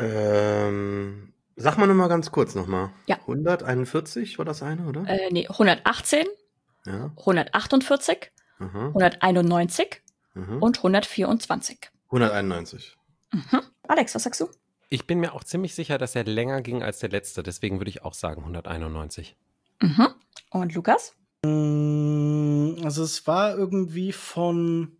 Ähm, sag mal noch mal ganz kurz noch mal. Ja. hunderteinundvierzig war das eine, oder? Äh, nee, hundertachtzehn, Ja. hundertachtundvierzig, Aha. hunderteinundneunzig Mhm. und hundertvierundzwanzig. hunderteinundneunzig. Mhm. Alex, was sagst du? Ich bin mir auch ziemlich sicher, dass er länger ging als der letzte. Deswegen würde ich auch sagen hunderteinundneunzig. Mhm. Und Lukas? Also es war irgendwie von,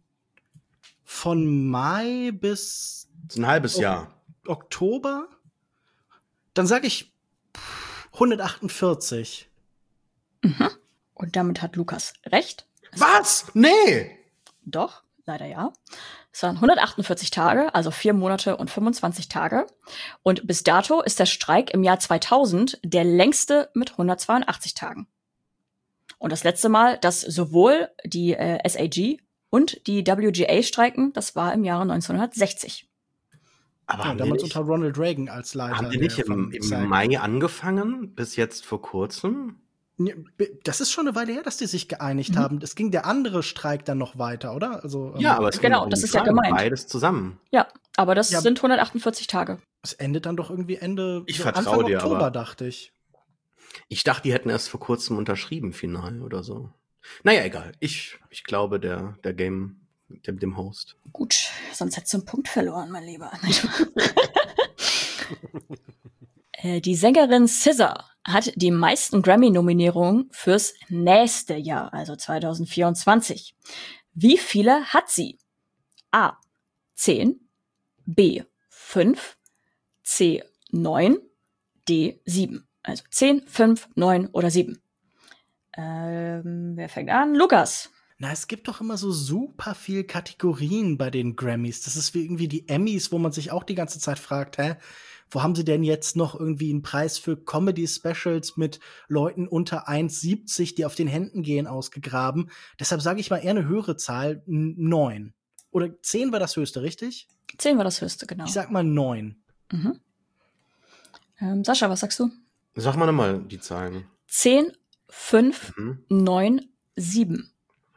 von Mai bis Das ist ein halbes Oh. Jahr. Oktober. Dann sage ich hundertachtundvierzig. Mhm. Und damit hat Lukas recht. Was? Nee! Doch, leider ja. Es waren hundertachtundvierzig Tage, also vier Monate und fünfundzwanzig Tage. Und bis dato ist der Streik im Jahr zweitausend der längste mit hundertzweiundachtzig Tagen. Und das letzte Mal, dass sowohl die äh, S A G und die W G A streiken, das war im Jahre neunzehnhundertsechzig. Aber Ja, haben, die damals nicht, unter Ronald Reagan als Leiter. haben die nicht der im, von im SAG. Mai angefangen, bis jetzt vor kurzem? Ja, Das ist schon eine Weile her, dass die sich geeinigt Mhm. haben. Es ging der andere Streik dann noch weiter, oder? Also, ähm, Ja, aber es Genau, ging um das die ist ja Frage, gemeint. Beides zusammen. Ja, aber das Ja. sind hundertachtundvierzig Tage. es endet dann doch irgendwie Ende Ich so vertrau Anfang dir, Oktober, aber- dachte ich. Ich dachte, die hätten erst vor kurzem unterschrieben, final oder so. Naja, egal. Ich, ich glaube, der, der Game, dem, dem Host. Gut, sonst hättest du einen Punkt verloren, mein Lieber. Äh, Die Sängerin S Z A hat die meisten Grammy-Nominierungen fürs nächste Jahr, also zweitausendvierundzwanzig. Wie viele hat sie? A. zehn, B. fünf, C. neun, D. sieben. Also zehn, fünf, neun oder sieben. Ähm, wer fängt an? Lukas. Na, es gibt doch immer so super viel Kategorien bei den Grammys. Das ist wie irgendwie die Emmys, wo man sich auch die ganze Zeit fragt, hä, Wo haben sie denn jetzt noch irgendwie einen Preis für Comedy-Specials mit Leuten unter eins siebzig, die auf den Händen gehen, ausgegraben? Deshalb sage ich mal eher eine höhere Zahl, neun. Oder zehn war das höchste, richtig? zehn war das höchste, genau. Ich sag mal neun. Mhm. Ähm, Sascha, was sagst du? Sag mal nochmal die Zahlen. zehn, fünf, Mhm. neun, sieben.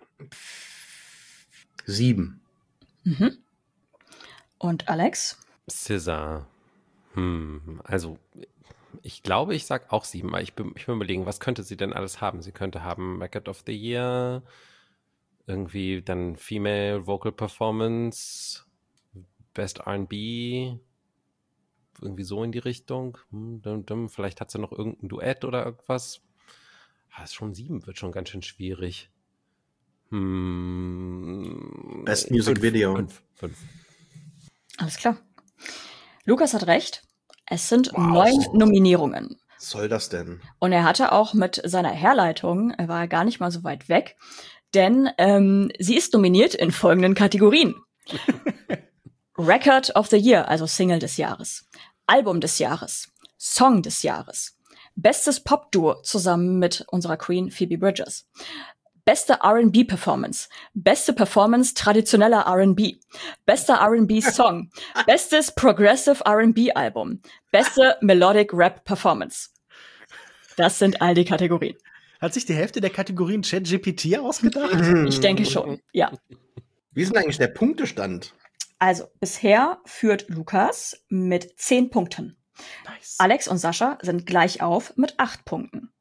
Sieben. Mhm. Und Alex? S Z A. Hm, also ich glaube, ich sag auch sieben, aber ich bin, ich bin überlegen, was könnte sie denn alles haben? Sie könnte haben Record of the Year, irgendwie dann Female Vocal Performance, Best R and B, irgendwie so in die Richtung. Hm, dum, dum. Vielleicht hat sie noch irgendein Duett oder irgendwas. Ah, ist schon sieben, wird schon ganz schön schwierig. Hm, Best nee, Music fünf, Video. Fünf, fünf. Alles klar. Lukas hat recht. Es sind Wow. neun Nominierungen. Was soll das denn? Und er hatte auch mit seiner Herleitung, er war gar nicht mal so weit weg, denn ähm, sie ist nominiert in folgenden Kategorien. Record of the Year, also Single des Jahres. Album des Jahres. Song des Jahres. Bestes Pop-Duo zusammen mit unserer Queen Phoebe Bridgers. Beste R and B-Performance. Beste Performance traditioneller R and B. Bester R and B-Song. Bestes Progressive R and B-Album. Beste Melodic Rap-Performance. Das sind all die Kategorien. Hat sich die Hälfte der Kategorien ChatGPT ausgedacht? Ich denke schon, ja. Wie ist denn eigentlich der Punktestand? Also, bisher führt Lukas mit zehn Punkten. Nice. Alex und Sascha sind gleich auf mit acht Punkten.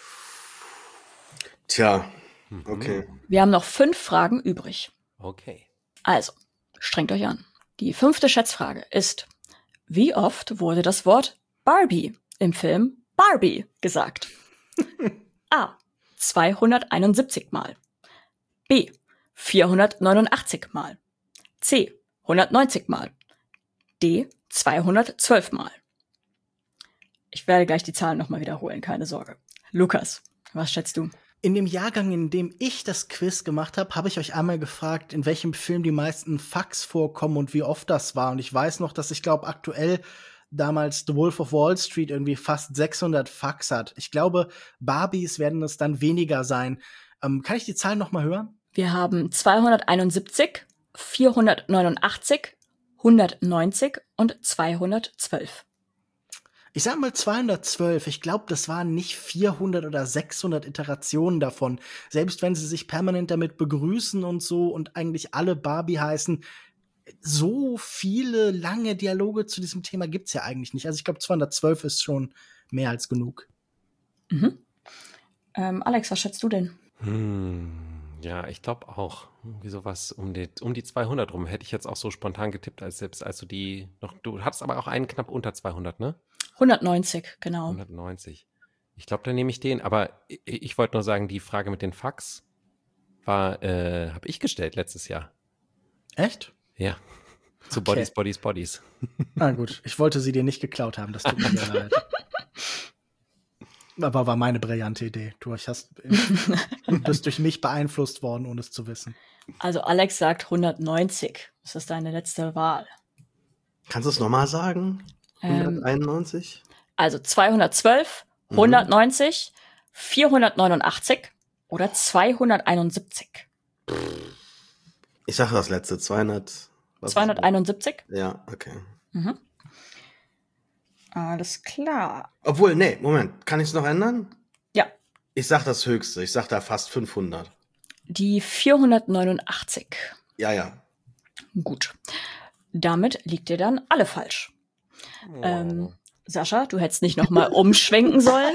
Tja, okay. Wir haben noch fünf Fragen übrig. Okay. Also, strengt euch an. Die fünfte Schätzfrage ist, wie oft wurde das Wort Barbie im Film Barbie gesagt? A. zweihunderteinundsiebzig Mal. B. vierhundertneunundachtzig Mal. C. hundertneunzig Mal. D. zweihundertzwölf Mal. Ich werde gleich die Zahlen nochmal wiederholen, keine Sorge. Lukas, was schätzt du? In dem Jahrgang, in dem ich das Quiz gemacht habe, habe ich euch einmal gefragt, in welchem Film die meisten Fucks vorkommen und wie oft das war. Und ich weiß noch, dass ich glaube, aktuell damals The Wolf of Wall Street irgendwie fast sechshundert Fucks hat. Ich glaube, Barbies werden es dann weniger sein. Ähm, kann ich die Zahlen noch mal hören? Wir haben zweihunderteinundsiebzig, vierhundertneunundachtzig, hundertneunzig und zweihundertzwölf. Ich sag mal zweihundertzwölf. Ich glaube, das waren nicht vierhundert oder sechshundert Iterationen davon. Selbst wenn sie sich permanent damit begrüßen und so und eigentlich alle Barbie heißen, so viele lange Dialoge zu diesem Thema gibt's ja eigentlich nicht. Also ich glaube, zweihundertzwölf ist schon mehr als genug. Mhm. Ähm, Alex, was schätzt du denn? Hm, ja, ich glaube auch. Irgendwie sowas um die, um die zweihundert rum. Hätte ich jetzt auch so spontan getippt, als selbst als du die noch. Du hattest aber auch einen knapp unter zweihundert, ne? hundertneunzig, genau. hundertneunzig. Ich glaube, dann nehme ich den. Aber ich, ich wollte nur sagen, die Frage mit den Fax war, äh, habe ich gestellt letztes Jahr. Echt? Ja. Zu Okay. Bodies, Bodies, Bodies. Na gut, ich wollte sie dir nicht geklaut haben, das tut mir sehr leid. Aber war meine brillante Idee. Du hast, du bist durch mich beeinflusst worden, ohne es zu wissen. Also Alex sagt hundertneunzig. Das ist deine letzte Wahl. Kannst du es nochmal sagen? Ähm, hunderteinundneunzig? also zweihundertzwölf, hundertneunzig, vierhundertneunundachtzig oder zweihunderteinundsiebzig. Ich sage das letzte, zweihundert. was? zweihunderteinundsiebzig? Ja, okay. Mhm. Alles klar. Obwohl, nee, Moment, kann ich es noch ändern? Ja, Ich sag das höchste, ich sag da fast fünfhundert. die vierhundertneunundachtzig. Ja, ja. Gut. Damit liegt ihr dann alle falsch. Oh. Ähm, Sascha, du hättest nicht nochmal umschwenken sollen.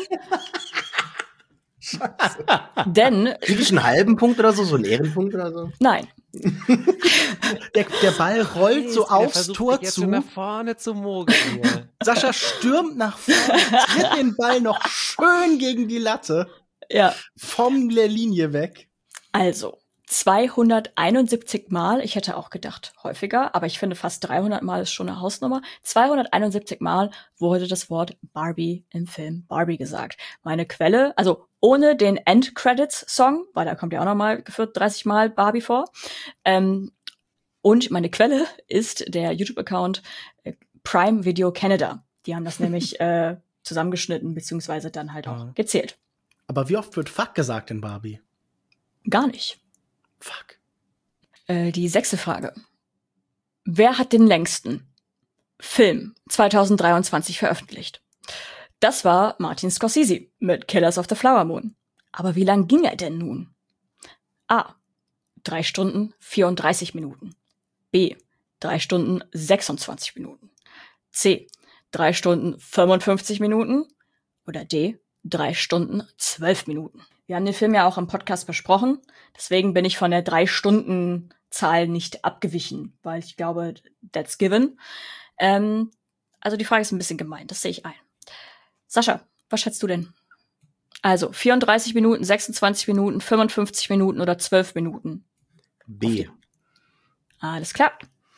Denn, Krieg ich einen halben Punkt oder so, so einen Ehrenpunkt oder so? nein, Der, der Ball rollt so Der aufs versucht Tor mich jetzt zu. so nach vorne zu mogeln hier. Sascha stürmt nach vorne, tritt den Ball noch schön gegen die Latte, ja, von der Linie weg. also zweihunderteinundsiebzig Mal, ich hätte auch gedacht häufiger, aber ich finde fast dreihundert Mal ist schon eine Hausnummer. zweihunderteinundsiebzig Mal wurde das Wort Barbie im Film Barbie gesagt. Meine Quelle, also ohne den End-Credits-Song, weil da kommt ja auch noch mal geführt dreißig Mal Barbie vor. Ähm, und meine Quelle ist der YouTube-Account äh, Prime Video Canada. Die haben das nämlich äh, zusammengeschnitten, beziehungsweise dann halt auch Ja. gezählt. Aber wie oft wird Fuck gesagt in Barbie? Gar nicht. Fuck. Äh, die sechste Frage. Wer hat den längsten Film zwanzig dreiundzwanzig veröffentlicht? Das war Martin Scorsese mit Killers of the Flower Moon. Aber wie lang ging er denn nun? A. drei Stunden vierunddreißig Minuten. B. drei Stunden sechsundzwanzig Minuten. C. drei Stunden fünfundfünfzig Minuten. Oder D. drei Stunden zwölf Minuten. Wir haben den Film ja auch im Podcast besprochen. Deswegen bin ich von der drei Stunden Zahl nicht abgewichen, weil ich glaube, that's given. Ähm, also die Frage ist ein bisschen gemein, das sehe ich ein. Sascha, was schätzt du denn? Also vierunddreißig Minuten, sechsundzwanzig Minuten, fünfundfünfzig Minuten oder zwölf Minuten? B. Alles klar.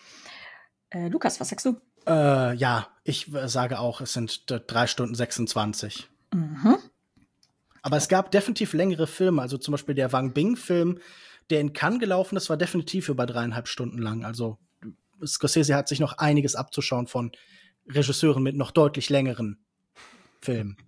Äh, Lukas, was sagst du? Äh, ja, ich äh, sage auch, es sind äh, drei Stunden sechsundzwanzig. Mhm. Aber es gab definitiv längere Filme. Also zum Beispiel der Wang Bing-Film, der in Cannes gelaufen ist, war definitiv über dreieinhalb Stunden lang. Also Scorsese hat sich noch einiges abzuschauen von Regisseuren mit noch deutlich längeren Filmen.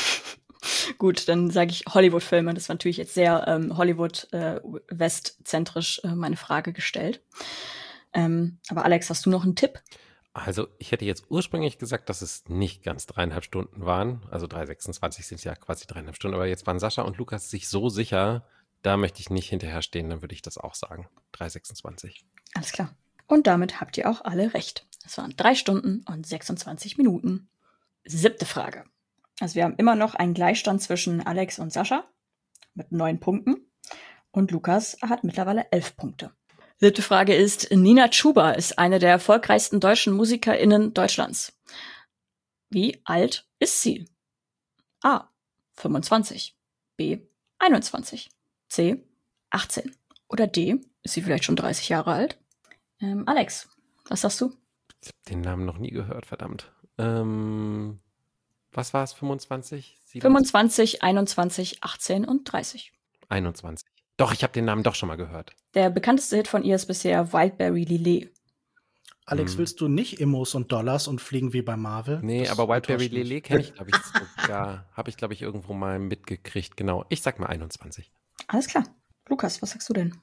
Gut, dann sage ich Hollywood-Filme. Das war natürlich jetzt sehr ähm, Hollywood-West-zentrisch äh, meine Frage gestellt. Ähm, aber Alex, hast du noch einen Tipp? Also ich hätte jetzt ursprünglich gesagt, dass es nicht ganz dreieinhalb Stunden waren. Also drei sechsundzwanzig sind ja quasi dreieinhalb Stunden. Aber jetzt waren Sascha und Lukas sich so sicher, da möchte ich nicht hinterherstehen, dann würde ich das auch sagen. drei sechsundzwanzig. Alles klar. Und damit habt ihr auch alle recht. Es waren drei Stunden und sechsundzwanzig Minuten. Siebte Frage. Also wir haben immer noch einen Gleichstand zwischen Alex und Sascha mit neun Punkten. Und Lukas hat mittlerweile elf Punkte. Siebte Frage ist, Nina Chuba ist eine der erfolgreichsten deutschen MusikerInnen Deutschlands. Wie alt ist sie? A. fünfundzwanzig. B. einundzwanzig. C. achtzehn. Oder D. Ist sie vielleicht schon dreißig Jahre alt? Ähm, Alex, was sagst du? Ich habe den Namen noch nie gehört, verdammt. Ähm, was war es? fünfundzwanzig? siebenundzwanzig? fünfundzwanzig, einundzwanzig, achtzehn und dreißig. einundzwanzig. Doch, ich habe den Namen doch schon mal gehört. Der bekannteste Hit von ihr ist bisher Wildberry Lillet. Alex, Hm. willst du nicht Immos und Dollars und fliegen wie bei Marvel? Nee, Das aber Wildberry enttäuscht mich. Lillet kenne ich, glaube ich, sogar. Habe ich, glaube ich, irgendwo mal mitgekriegt. Genau. Ich sag mal einundzwanzig. Alles klar. Lukas, was sagst du denn?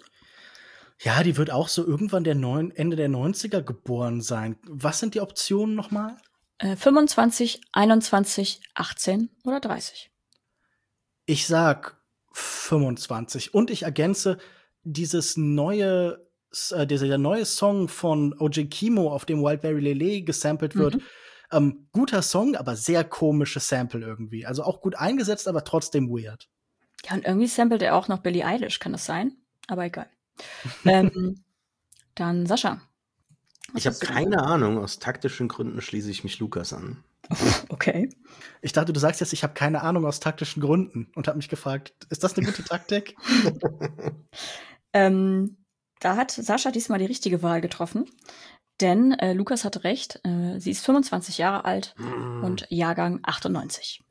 Ja, die wird auch so irgendwann der neun, Ende der neunziger geboren sein. Was sind die Optionen nochmal? Äh, fünfundzwanzig, einundzwanzig, achtzehn oder dreißig? Ich sag fünfundzwanzig. Und ich ergänze, dieses neue, äh, dieser neue Song von O J Kimo, auf dem Wildberry Lillet gesampelt wird, Mhm. ähm, guter Song, aber sehr komisches Sample irgendwie. Also auch gut eingesetzt, aber trotzdem weird. Ja, und irgendwie samplet er auch noch Billie Eilish, kann das sein? Aber egal. ähm, dann Sascha. Was Ich habe hast du denn? keine Ahnung. Aus taktischen Gründen schließe ich mich Lukas an. Okay. Ich dachte, du sagst jetzt, ich habe keine Ahnung aus taktischen Gründen und habe mich gefragt, ist das eine gute Taktik? Ähm, da hat Sascha diesmal die richtige Wahl getroffen. Denn äh, Lukas hatte recht. Äh, sie ist fünfundzwanzig Jahre alt und Jahrgang achtundneunzig.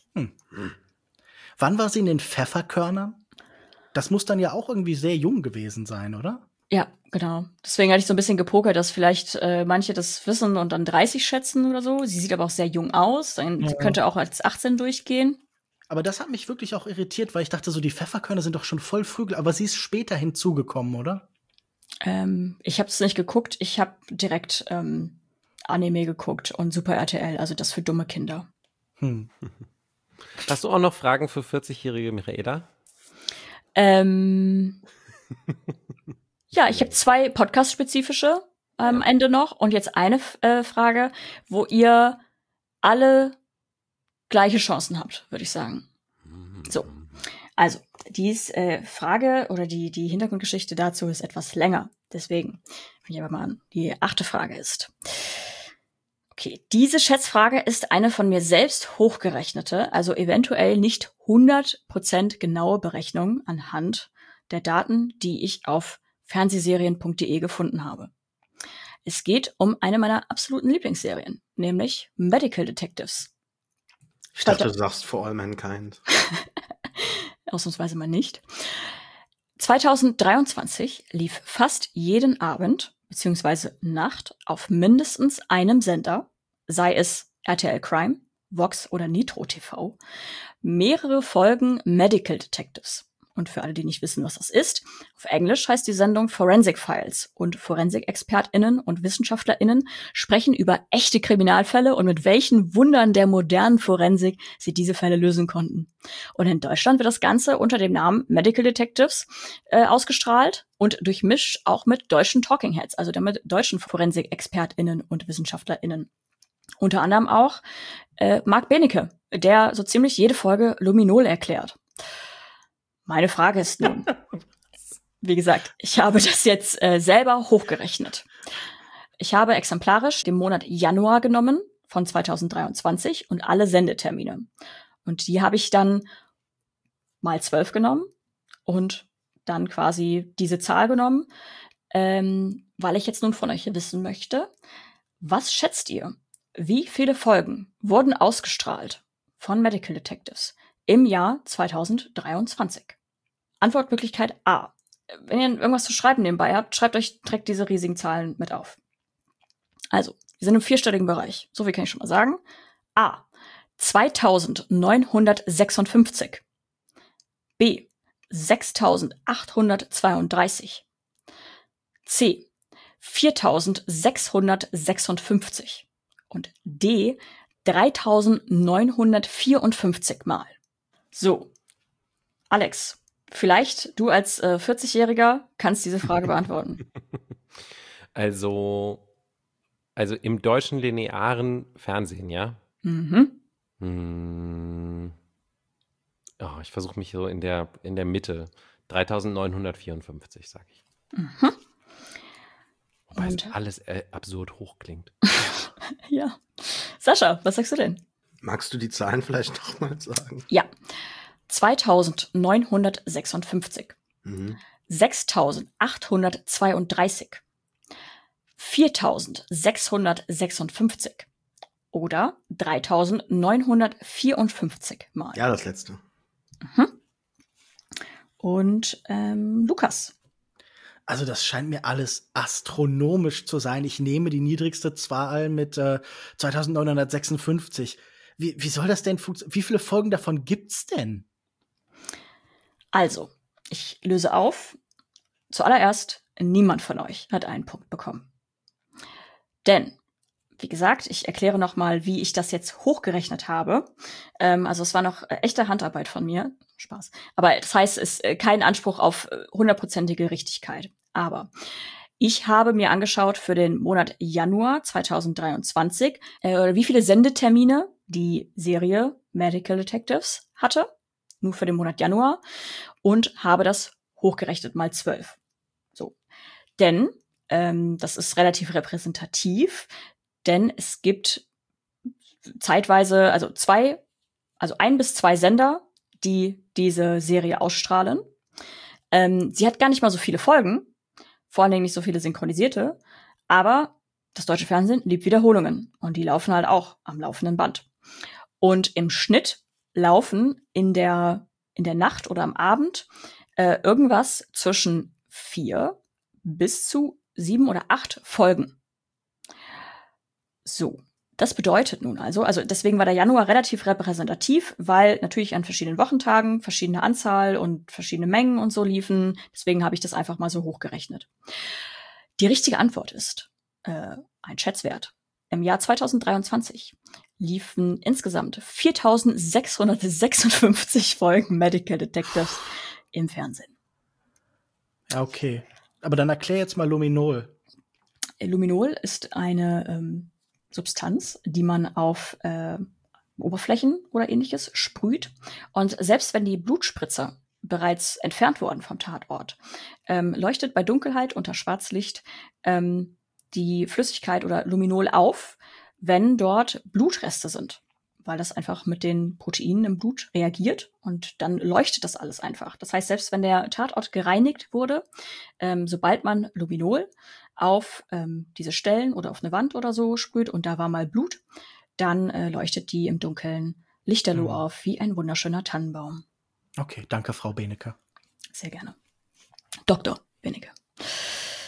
Wann war sie in den Pfefferkörnern? Das muss dann ja auch irgendwie sehr jung gewesen sein, oder? Ja, genau. Deswegen hatte ich so ein bisschen gepokert, dass vielleicht äh, manche das wissen und dann dreißig schätzen oder so. Sie sieht aber auch sehr jung aus. Dann Ja. sie könnte auch als achtzehn durchgehen. Aber das hat mich wirklich auch irritiert, weil ich dachte so, die Pfefferkörner sind doch schon voll früh, aber sie ist später hinzugekommen, oder? Ähm, ich habe es nicht geguckt. Ich habe direkt ähm, Anime geguckt und Super R T L, also das für dumme Kinder. Hm. Hast du auch noch Fragen für vierzig-jährige Michaela? Ähm, ja, ich habe zwei podcast-spezifische am Ja. Ende noch und jetzt eine äh, Frage, wo ihr alle gleiche Chancen habt, würde ich sagen. So. Also, die ist, äh, Frage oder die, die Hintergrundgeschichte dazu ist etwas länger. Deswegen fange ich aber mal an. Die achte Frage ist. Okay, diese Schätzfrage ist eine von mir selbst hochgerechnete, also eventuell nicht hundert Prozent genaue Berechnung anhand der Daten, die ich auf fernsehserien punkt de gefunden habe. Es geht um eine meiner absoluten Lieblingsserien, nämlich Medical Detectives. Ich dachte, du sagst For All Mankind. Ausnahmsweise mal nicht. zwanzig dreiundzwanzig lief fast jeden Abend beziehungsweise Nacht auf mindestens einem Sender, sei es R T L Crime, Vox oder Nitro T V mehrere Folgen Medical Detectives. Und für alle, die nicht wissen, was das ist, auf Englisch heißt die Sendung Forensic Files. Und Forensik-ExpertInnen und WissenschaftlerInnen sprechen über echte Kriminalfälle und mit welchen Wundern der modernen Forensik sie diese Fälle lösen konnten. Und in Deutschland wird das Ganze unter dem Namen Medical Detectives äh, ausgestrahlt und durchmischt auch mit deutschen Talking Heads, also mit deutschen Forensik-ExpertInnen und WissenschaftlerInnen. Unter anderem auch äh, Marc Benecke, der so ziemlich jede Folge Luminol erklärt. Meine Frage ist nun, wie gesagt, ich habe das jetzt äh, selber hochgerechnet. Ich habe exemplarisch den Monat Januar genommen von zweitausenddreiundzwanzig und alle Sendetermine. Und die habe ich dann mal zwölf genommen und dann quasi diese Zahl genommen, ähm, weil ich jetzt nun von euch wissen möchte, was schätzt ihr, wie viele Folgen wurden ausgestrahlt von Medical Detectives im Jahr zweitausenddreiundzwanzig? Antwortmöglichkeit A. Wenn ihr irgendwas zu schreiben nebenbei habt, schreibt euch direkt diese riesigen Zahlen mit auf. Also, wir sind im vierstelligen Bereich. So viel kann ich schon mal sagen. A. zweitausendneunhundertsechsundfünfzig. B. sechstausendachthundertzweiunddreißig. C. viertausendsechshundertsechsundfünfzig. Und D. dreitausendneunhundertvierundfünfzig Mal. So, Alex, vielleicht du als äh, vierzig-Jähriger kannst diese Frage beantworten. Also, also im deutschen linearen Fernsehen, ja? Mhm. Hm. Oh, ich versuche mich so in der, in der Mitte. dreitausendneunhundertvierundfünfzig, sage ich. Mhm. Wobei es Und- alles äh, absurd hoch klingt. Ja. Sascha, was sagst du denn? Magst du die Zahlen vielleicht noch mal sagen? Ja. zweitausendneunhundertsechsundfünfzig. Mhm. sechstausendachthundertzweiunddreißig. viertausendsechshundertsechsundfünfzig. Oder dreitausendneunhundertvierundfünfzig Mal. Ja, das letzte. Und ähm, Lukas. Also das scheint mir alles astronomisch zu sein. Ich nehme die niedrigste Zahl mit äh, zweitausendneunhundertsechsundfünfzig. Wie, wie soll das denn funktionieren? Wie viele Folgen davon gibt's denn? Also, ich löse auf. Zuallererst, niemand von euch hat einen Punkt bekommen. Denn, wie gesagt, ich erkläre noch mal, wie ich das jetzt hochgerechnet habe. Ähm, also es war noch äh, echte Handarbeit von mir. Spaß. Aber das heißt, es ist äh, kein Anspruch auf äh, hundertprozentige Richtigkeit. Aber ich habe mir angeschaut für den Monat Januar zweitausenddreiundzwanzig, äh, wie viele Sendetermine die Serie Medical Detectives hatte. Nur für den Monat Januar. Und habe das hochgerechnet mal zwölf. So. Denn, ähm, das ist relativ repräsentativ, denn es gibt zeitweise, also zwei, also ein bis zwei Sender, die diese Serie ausstrahlen. Ähm, sie hat gar nicht mal so viele Folgen, vor allen Dingen nicht so viele synchronisierte, aber das deutsche Fernsehen liebt Wiederholungen und die laufen halt auch am laufenden Band. Und im Schnitt laufen in der in der Nacht oder am Abend äh, irgendwas zwischen vier bis zu sieben oder acht Folgen. So, das bedeutet nun also, also deswegen war der Januar relativ repräsentativ, weil natürlich an verschiedenen Wochentagen verschiedene Anzahl und verschiedene Mengen und so liefen. Deswegen habe ich das einfach mal so hochgerechnet. Die richtige Antwort ist äh, ein Schätzwert. Im Jahr zweitausenddreiundzwanzig liefen insgesamt viertausendsechshundertsechsundfünfzig Folgen Medical Detectives im Fernsehen. Ja, okay. Aber dann erklär jetzt mal Luminol. Luminol ist eine ähm, Substanz, die man auf äh, Oberflächen oder ähnliches sprüht. Und selbst wenn die Blutspritzer bereits entfernt wurden vom Tatort, ähm, leuchtet bei Dunkelheit unter Schwarzlicht ähm, die Flüssigkeit oder Luminol auf, wenn dort Blutreste sind, weil das einfach mit den Proteinen im Blut reagiert und dann leuchtet das alles einfach. Das heißt, selbst wenn der Tatort gereinigt wurde, ähm, sobald man Luminol auf ähm, diese Stellen oder auf eine Wand oder so sprüht und da war mal Blut, dann äh, leuchtet die im Dunkeln lichterloh Mhm. auf, wie ein wunderschöner Tannenbaum. Okay, danke, Frau Benecke. Sehr gerne. Doktor Benecke.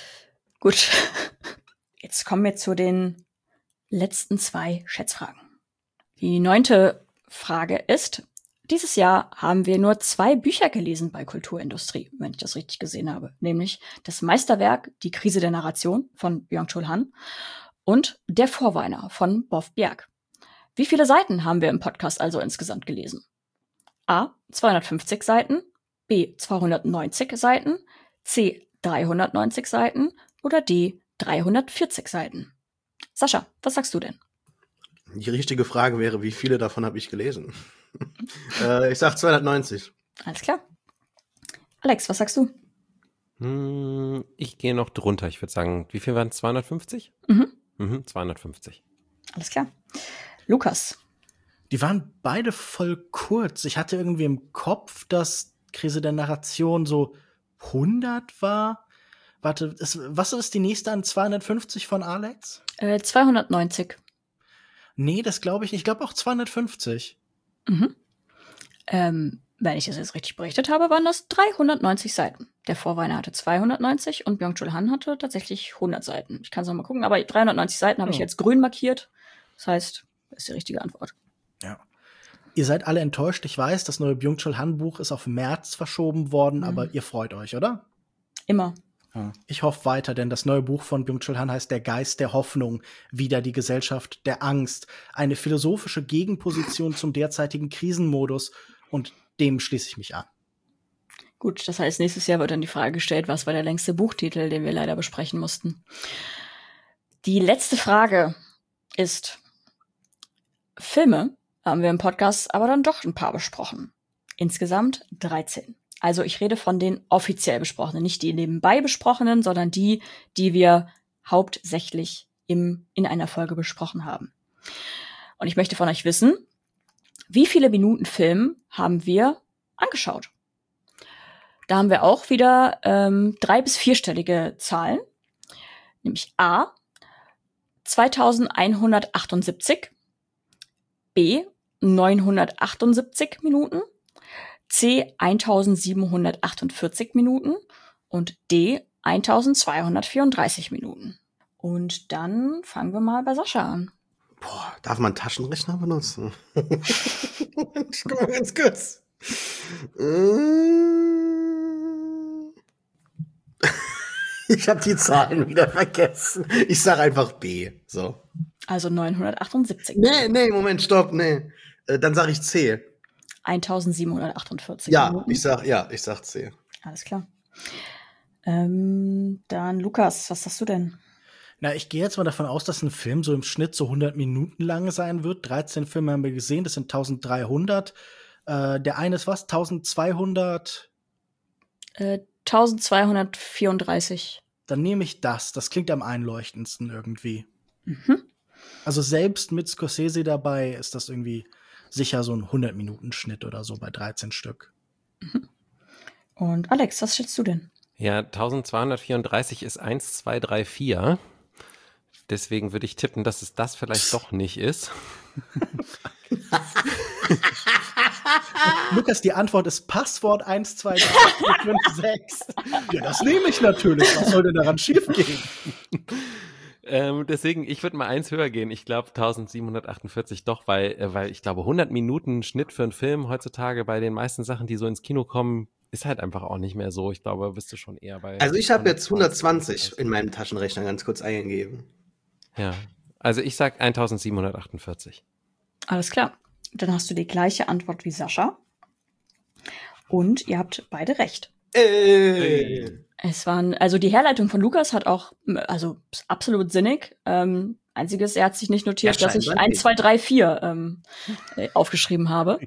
Gut, jetzt kommen wir zu den letzten zwei Schätzfragen. Die neunte Frage ist, dieses Jahr haben wir nur zwei Bücher gelesen bei Kulturindustrie, wenn ich das richtig gesehen habe. Nämlich das Meisterwerk Die Krise der Narration von Byung-Chul Han und Der Vorweiner von Bof Bjerg. Wie viele Seiten haben wir im Podcast also insgesamt gelesen? A. zweihundertfünfzig Seiten, B. zweihundertneunzig Seiten, C. dreihundertneunzig Seiten oder D. dreihundertvierzig Seiten. Sascha, was sagst du denn? Die richtige Frage wäre, wie viele davon habe ich gelesen? äh, ich sag zweihundertneunzig. Alles klar. Alex, was sagst du? Hm, ich gehe noch drunter. Ich würde sagen, wie viel waren es? zweihundertfünfzig? Mhm. Mhm, zweihundertfünfzig. Alles klar. Lukas. Die waren beide voll kurz. Ich hatte irgendwie im Kopf, dass Krise der Narration so hundert war. Warte, ist, was ist die nächste an zweihundertfünfzig von Alex? Äh, zweihundertneunzig. Nee, das glaube ich nicht. Ich glaube auch zweihundertfünfzig. Mhm. Ähm, wenn ich das jetzt richtig berichtet habe, waren das dreihundertneunzig Seiten. Der Vorweiner hatte zweihundertneunzig und Byung-Chul Han hatte tatsächlich hundert Seiten. Ich kann es noch mal gucken, aber dreihundertneunzig Seiten habe Oh. ich jetzt grün markiert. Das heißt, das ist die richtige Antwort. Ja. Ihr seid alle enttäuscht. Ich weiß, das neue Byung-Chul Han-Buch ist auf März verschoben worden, Mhm. aber ihr freut euch, oder? Immer. Ich hoffe weiter, denn das neue Buch von Byung-Chul Han heißt Der Geist der Hoffnung, wieder die Gesellschaft der Angst. Eine philosophische Gegenposition zum derzeitigen Krisenmodus. Und dem schließe ich mich an. Gut, das heißt, nächstes Jahr wird dann die Frage gestellt, was war der längste Buchtitel, den wir leider besprechen mussten. Die letzte Frage ist, Filme haben wir im Podcast aber dann doch ein paar besprochen. Insgesamt dreizehn. Also ich rede von den offiziell besprochenen, nicht die nebenbei besprochenen, sondern die, die wir hauptsächlich im, in einer Folge besprochen haben. Und ich möchte von euch wissen, wie viele Minuten Film haben wir angeschaut? Da haben wir auch wieder ähm, drei- bis vierstellige Zahlen, nämlich A zweitausendeinhundertachtundsiebzig, B neunhundertachtundsiebzig Minuten, C eintausendsiebenhundertachtundvierzig Minuten und D eintausendzweihundertvierunddreißig Minuten. Und dann fangen wir mal bei Sascha an. Boah, darf man Taschenrechner benutzen? Ich guck mal ganz kurz. Ich habe die Zahlen wieder vergessen. Ich sag einfach B. So. Also neunhundertachtundsiebzig. Nee, nee, Moment, stopp, nee. Äh, dann sag ich C. eintausendsiebenhundertachtundvierzig Ja, Minuten. ich sag, ja, ich sag C. Alles klar. Ähm, dann Lukas, was sagst du denn? Na, ich gehe jetzt mal davon aus, dass ein Film so im Schnitt so hundert Minuten lang sein wird. dreizehn Filme haben wir gesehen, das sind eintausenddreihundert. Äh, der eine ist was? eintausendzweihundert? Äh, eintausendzweihundertvierunddreißig. Dann nehme ich das. Das klingt am einleuchtendsten irgendwie. Mhm. Also selbst mit Scorsese dabei ist das irgendwie sicher so ein hundert-Minuten-Schnitt oder so bei dreizehn Stück. Und Alex, was schätzt du denn? Ja, eintausendzweihundertvierunddreißig ist eins, zwei, drei, vier. Deswegen würde ich tippen, dass es das vielleicht doch nicht ist. Lukas, die Antwort ist Passwort eins, zwei, drei, vier, fünf, sechs. Ja, das nehme ich natürlich. Was soll denn daran schiefgehen? Ähm, deswegen, ich würde mal eins höher gehen. Ich glaube eintausendsiebenhundertachtundvierzig doch, weil, äh, weil ich glaube, hundert Minuten Schnitt für einen Film heutzutage bei den meisten Sachen, die so ins Kino kommen, ist halt einfach auch nicht mehr so. Ich glaube, bist du schon eher bei. Also ich habe jetzt hundertzwanzig in meinem Taschenrechner ganz kurz eingegeben. Ja, also ich sag eintausendsiebenhundertachtundvierzig. Alles klar. Dann hast du die gleiche Antwort wie Sascha. Und ihr habt beide recht. Ey. Es waren, also die Herleitung von Lukas hat auch, also ist absolut sinnig. Ähm, einziges, er hat sich nicht notiert, Ja, dass ich scheinbar eins, nicht. zwei, drei, vier ähm, äh, aufgeschrieben habe.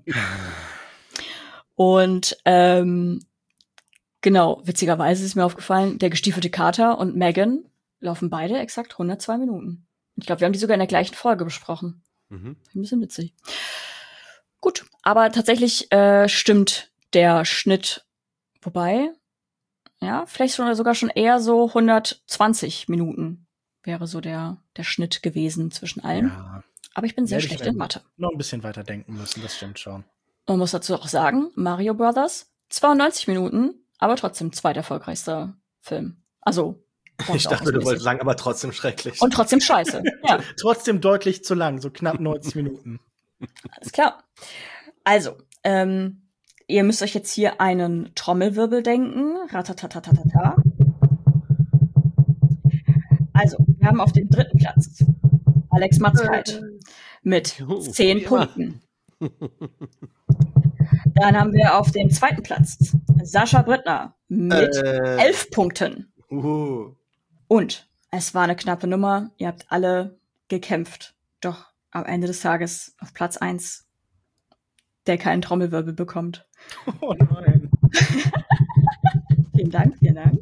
Und ähm, genau, witzigerweise ist mir aufgefallen, der gestiefelte Kater und Megan laufen beide exakt hundertzwei Minuten. Ich glaube, wir haben die sogar in der gleichen Folge besprochen. Mhm. Ein bisschen witzig. Gut, aber tatsächlich äh, stimmt der Schnitt. Wobei, ja, vielleicht schon, sogar schon eher so hundertzwanzig Minuten wäre so der, der Schnitt gewesen zwischen allen. Ja, Aber ich bin sehr Werde ich schlecht dann in Mathe. noch ein bisschen weiter denken müssen, das stimmt schon. Man muss dazu auch sagen, Mario Brothers, zweiundneunzig Minuten, aber trotzdem zweiterfolgreichster Film. Also, Ich dachte, du wolltest sagen, aber trotzdem schrecklich. Und trotzdem scheiße. Ja. Trotzdem deutlich zu lang, so knapp neunzig Minuten. Alles klar. Also, ähm, ihr müsst euch jetzt hier einen Trommelwirbel denken. Ratatatatata. Also, wir haben auf dem dritten Platz Alex Matzkeit mit zehn Punkten. Dann haben wir auf dem zweiten Platz Sascha Brittner mit äh. elf Punkten. Uh. Und es war eine knappe Nummer. Ihr habt alle gekämpft. Doch am Ende des Tages auf Platz eins, der keinen Trommelwirbel bekommt. Oh nein. Vielen Dank, vielen Dank.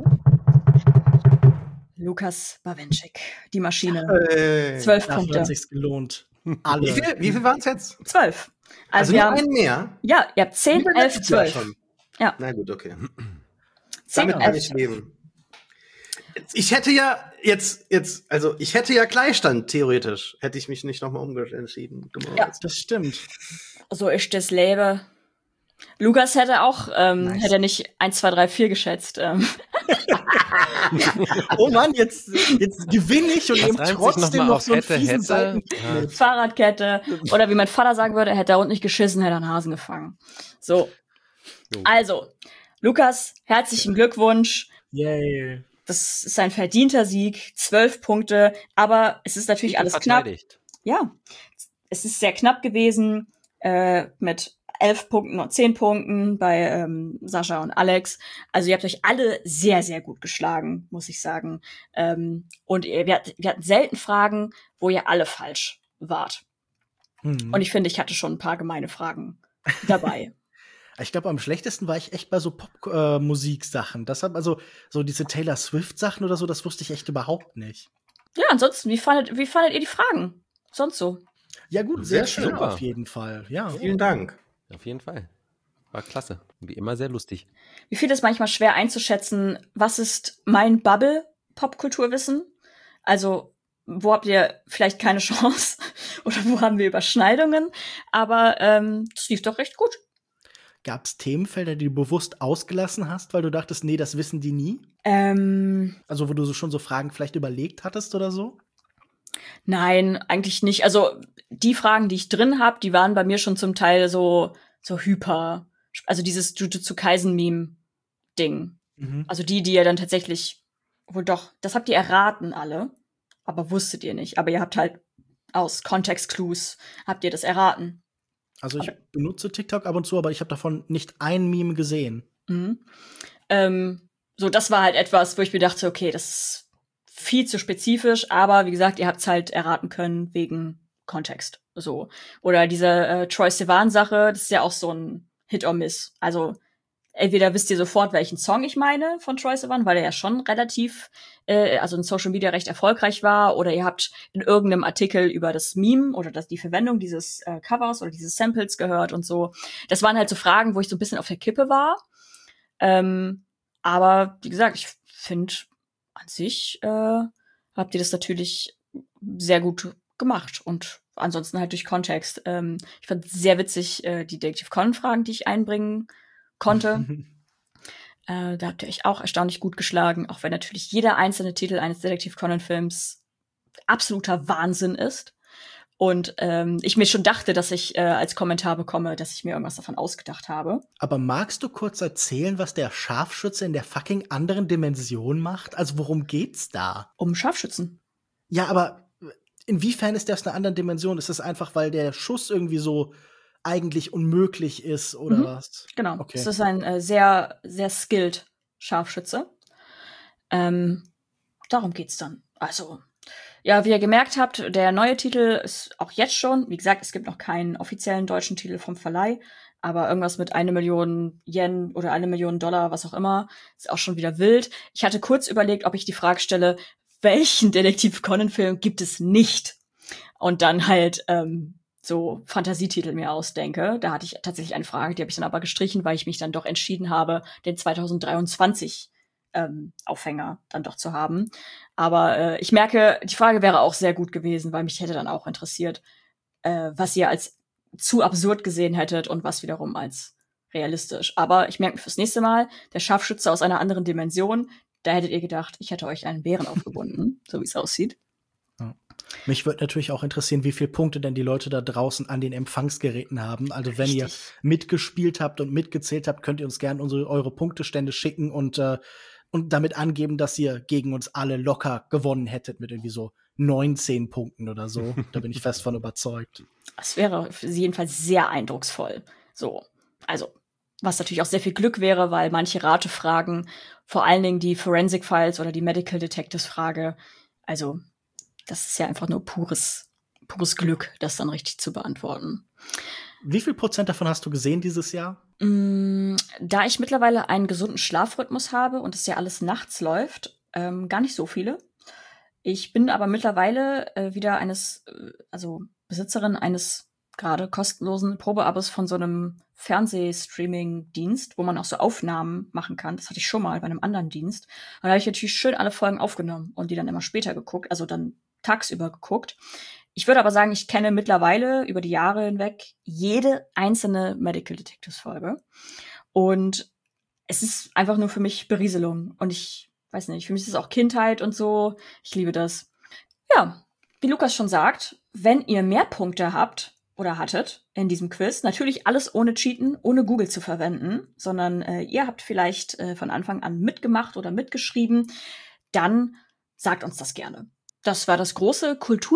Lukas Bawenschik, die Maschine. Hey, Zwölf Punkte. Dafür hat sich's gelohnt. Alle. Wie viel, wie viel waren es jetzt? Zwölf. Also, also wir haben einen mehr? Ja, ihr habt zehn, elf, zwölf. Ja. Na gut, okay. zehn, Damit kann ich leben. Ich hätte ja jetzt, jetzt, also ich hätte ja Gleichstand, theoretisch. Hätte ich mich nicht nochmal umentschieden. Ja, das stimmt. So ist das Leben. Lukas hätte auch, ähm, nice. hätte nicht eins, zwei, drei, vier geschätzt. Ähm. Oh Mann, jetzt, jetzt gewinne ich und eben trotzdem noch, noch so einen hätte, fiesen hätte. Seiten. Ja. Fahrradkette. Oder wie mein Vater sagen würde, hätte er unten nicht geschissen, hätte er einen Hasen gefangen. So. Oh. Also, Lukas, herzlichen Glückwunsch. Yay. Das ist ein verdienter Sieg. Zwölf Punkte. Aber es ist natürlich alles knapp. Ja. Es ist sehr knapp gewesen, äh, mit elf Punkten und zehn Punkten bei ähm, Sascha und Alex. Also ihr habt euch alle sehr, sehr gut geschlagen, muss ich sagen. Ähm, und ihr, wir, wir hatten selten Fragen, wo ihr alle falsch wart. Mhm. Und ich finde, ich hatte schon ein paar gemeine Fragen dabei. Ich glaube, am schlechtesten war ich echt bei so Pop-Musik-Sachen. Deshalb, also so diese Taylor Swift-Sachen oder so, das wusste ich echt überhaupt nicht. Ja, ansonsten, wie fandet, wie fandet ihr die Fragen? Sonst so? Ja gut, sehr, sehr schön super. Auf jeden Fall. Ja. Vielen Dank. Auf jeden Fall. War klasse. Wie immer sehr lustig. Wie viel ist manchmal schwer einzuschätzen, was ist mein Bubble-Popkulturwissen? Also, wo habt ihr vielleicht keine Chance? Oder wo haben wir Überschneidungen? Aber ähm, das lief doch recht gut. Gab es Themenfelder, die du bewusst ausgelassen hast, weil du dachtest, nee, das wissen die nie? Ähm, also, wo du so schon so Fragen vielleicht überlegt hattest oder so? Nein, eigentlich nicht. Also die Fragen, die ich drin habe, die waren bei mir schon zum Teil so so hyper. Also dieses Jujutsu Kaisen-Meme-Ding. Mhm. Also die, die ihr dann tatsächlich wohl doch, das habt ihr erraten alle, aber wusstet ihr nicht. Aber ihr habt halt aus Kontext-Clues, habt ihr das erraten. Also ich aber, benutze TikTok ab und zu, aber ich habe davon nicht ein Meme gesehen. Mhm. Ähm, so, das war halt etwas, wo ich mir dachte, okay, das ist viel zu spezifisch, aber wie gesagt, ihr habt es halt erraten können wegen Kontext. So. Oder diese äh, Troye Sivan-Sache, das ist ja auch so ein Hit or Miss. Also entweder wisst ihr sofort, welchen Song ich meine von Troye Sivan, weil er ja schon relativ, äh, also in Social Media recht erfolgreich war, oder ihr habt in irgendeinem Artikel über das Meme oder das, die Verwendung dieses äh, Covers oder dieses Samples gehört und so. Das waren halt so Fragen, wo ich so ein bisschen auf der Kippe war. Ähm, aber wie gesagt, ich finde, an sich äh, habt ihr das natürlich sehr gut gemacht und ansonsten halt durch Kontext. Ähm, ich fand sehr witzig äh, die Detective Conan-Fragen, die ich einbringen konnte. äh, da habt ihr euch auch erstaunlich gut geschlagen, auch wenn natürlich jeder einzelne Titel eines Detective Conan-Films absoluter Wahnsinn ist. Und ähm, ich mir schon dachte, dass ich äh, als Kommentar bekomme, dass ich mir irgendwas davon ausgedacht habe. Aber magst du kurz erzählen, was der Scharfschütze in der fucking anderen Dimension macht? Also worum geht's da? Um Scharfschützen. Ja, aber inwiefern ist das eine andere Dimension? Ist das einfach, weil der Schuss irgendwie so eigentlich unmöglich ist oder mhm, was? Genau. Okay. Es ist ein äh, sehr, sehr skilled Scharfschütze. Ähm, darum geht's dann. Also ja, wie ihr gemerkt habt, der neue Titel ist auch jetzt schon, wie gesagt, es gibt noch keinen offiziellen deutschen Titel vom Verleih, aber irgendwas mit eine Million Yen oder eine Million Dollar, was auch immer, ist auch schon wieder wild. Ich hatte kurz überlegt, ob ich die Frage stelle, welchen Detektiv Conan-Film gibt es nicht? Und dann halt ähm, so Fantasietitel mir ausdenke. Da hatte ich tatsächlich eine Frage, die habe ich dann aber gestrichen, weil ich mich dann doch entschieden habe, den zwanzig dreiundzwanzig Ähm, Aufhänger dann doch zu haben. Aber äh, ich merke, die Frage wäre auch sehr gut gewesen, weil mich hätte dann auch interessiert, äh, was ihr als zu absurd gesehen hättet und was wiederum als realistisch. Aber ich merke mir fürs nächste Mal, der Scharfschütze aus einer anderen Dimension, da hättet ihr gedacht, ich hätte euch einen Bären aufgebunden, so wie es aussieht. Ja. Mich würde natürlich auch interessieren, wie viele Punkte denn die Leute da draußen an den Empfangsgeräten haben. Also wenn Richtig. ihr mitgespielt habt und mitgezählt habt, könnt ihr uns gerne unsere, eure Punktestände schicken und, äh, und damit angeben, dass ihr gegen uns alle locker gewonnen hättet mit irgendwie so neunzehn Punkten oder so. Da bin ich fest von überzeugt. Das wäre für sie jedenfalls sehr eindrucksvoll. So, also, was natürlich auch sehr viel Glück wäre, weil manche Ratefragen, vor allen Dingen die Forensic Files oder die Medical Detectives Frage, also, das ist ja einfach nur pures, pures Glück, das dann richtig zu beantworten. Wie viel Prozent davon hast du gesehen dieses Jahr? Mm, da ich mittlerweile einen gesunden Schlafrhythmus habe und es ja alles nachts läuft, ähm, gar nicht so viele. Ich bin aber mittlerweile äh, wieder eines, äh, also Besitzerin eines gerade kostenlosen Probeabos von so einem Fernsehstreaming-Dienst, wo man auch so Aufnahmen machen kann. Das hatte ich schon mal bei einem anderen Dienst. Und da habe ich natürlich schön alle Folgen aufgenommen und die dann immer später geguckt, also dann tagsüber geguckt. Ich würde aber sagen, ich kenne mittlerweile über die Jahre hinweg jede einzelne Medical Detectives Folge. Und es ist einfach nur für mich Berieselung. Und ich weiß nicht, für mich ist es auch Kindheit und so. Ich liebe das. Ja, wie Lukas schon sagt, wenn ihr mehr Punkte habt oder hattet in diesem Quiz, natürlich alles ohne Cheaten, ohne Google zu verwenden, sondern äh, ihr habt vielleicht äh, von Anfang an mitgemacht oder mitgeschrieben, dann sagt uns das gerne. Das war das große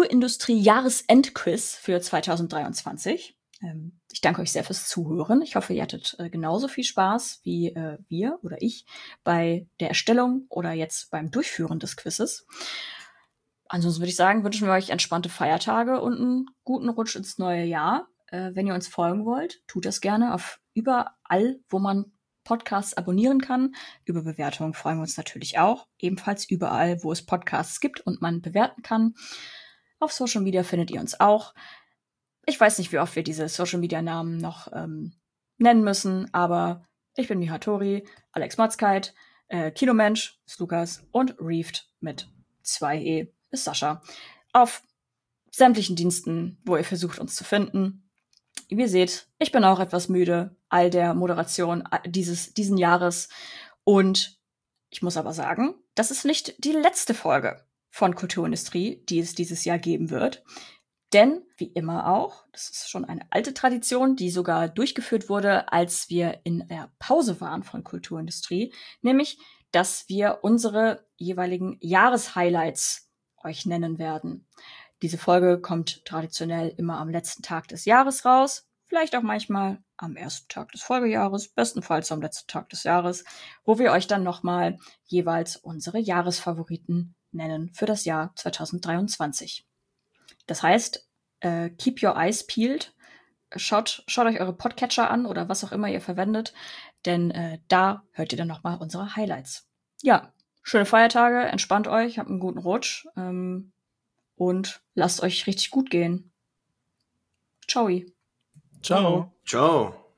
Kulturindustrie-Jahresendquiz für zwanzig dreiundzwanzig. Ähm, ich danke euch sehr fürs Zuhören. Ich hoffe, ihr hattet äh, genauso viel Spaß wie äh, wir oder ich bei der Erstellung oder jetzt beim Durchführen des Quizzes. Ansonsten würde ich sagen, wünschen wir euch entspannte Feiertage und einen guten Rutsch ins neue Jahr. Äh, wenn ihr uns folgen wollt, tut das gerne auf überall, wo man Podcasts abonnieren kann. Über Bewertungen freuen wir uns natürlich auch. Ebenfalls überall, wo es Podcasts gibt und man bewerten kann. Auf Social Media findet ihr uns auch. Ich weiß nicht, wie oft wir diese Social Media Namen noch ähm, nennen müssen, aber ich bin Mihatori, Alex Matzkeit, äh, Kinomensch ist Lukas und Reefed mit zwei E ist Sascha. Auf sämtlichen Diensten, wo ihr versucht, uns zu finden. Wie ihr seht, ich bin auch etwas müde, all der Moderation dieses diesen Jahres. Und ich muss aber sagen, das ist nicht die letzte Folge von Kulturindustrie, die es dieses Jahr geben wird. Denn, wie immer auch, das ist schon eine alte Tradition, die sogar durchgeführt wurde, als wir in der Pause waren von Kulturindustrie, nämlich, dass wir unsere jeweiligen Jahreshighlights euch nennen werden. Diese Folge kommt traditionell immer am letzten Tag des Jahres raus, vielleicht auch manchmal am ersten Tag des Folgejahres, bestenfalls am letzten Tag des Jahres, wo wir euch dann nochmal jeweils unsere Jahresfavoriten nennen für das Jahr zwanzig dreiundzwanzig. Das heißt, äh, keep your eyes peeled, schaut, schaut euch eure Podcatcher an oder was auch immer ihr verwendet, denn äh, da hört ihr dann nochmal unsere Highlights. Ja, schöne Feiertage, entspannt euch, habt einen guten Rutsch ähm, und lasst euch richtig gut gehen. Ciao. Ciao. Ciao.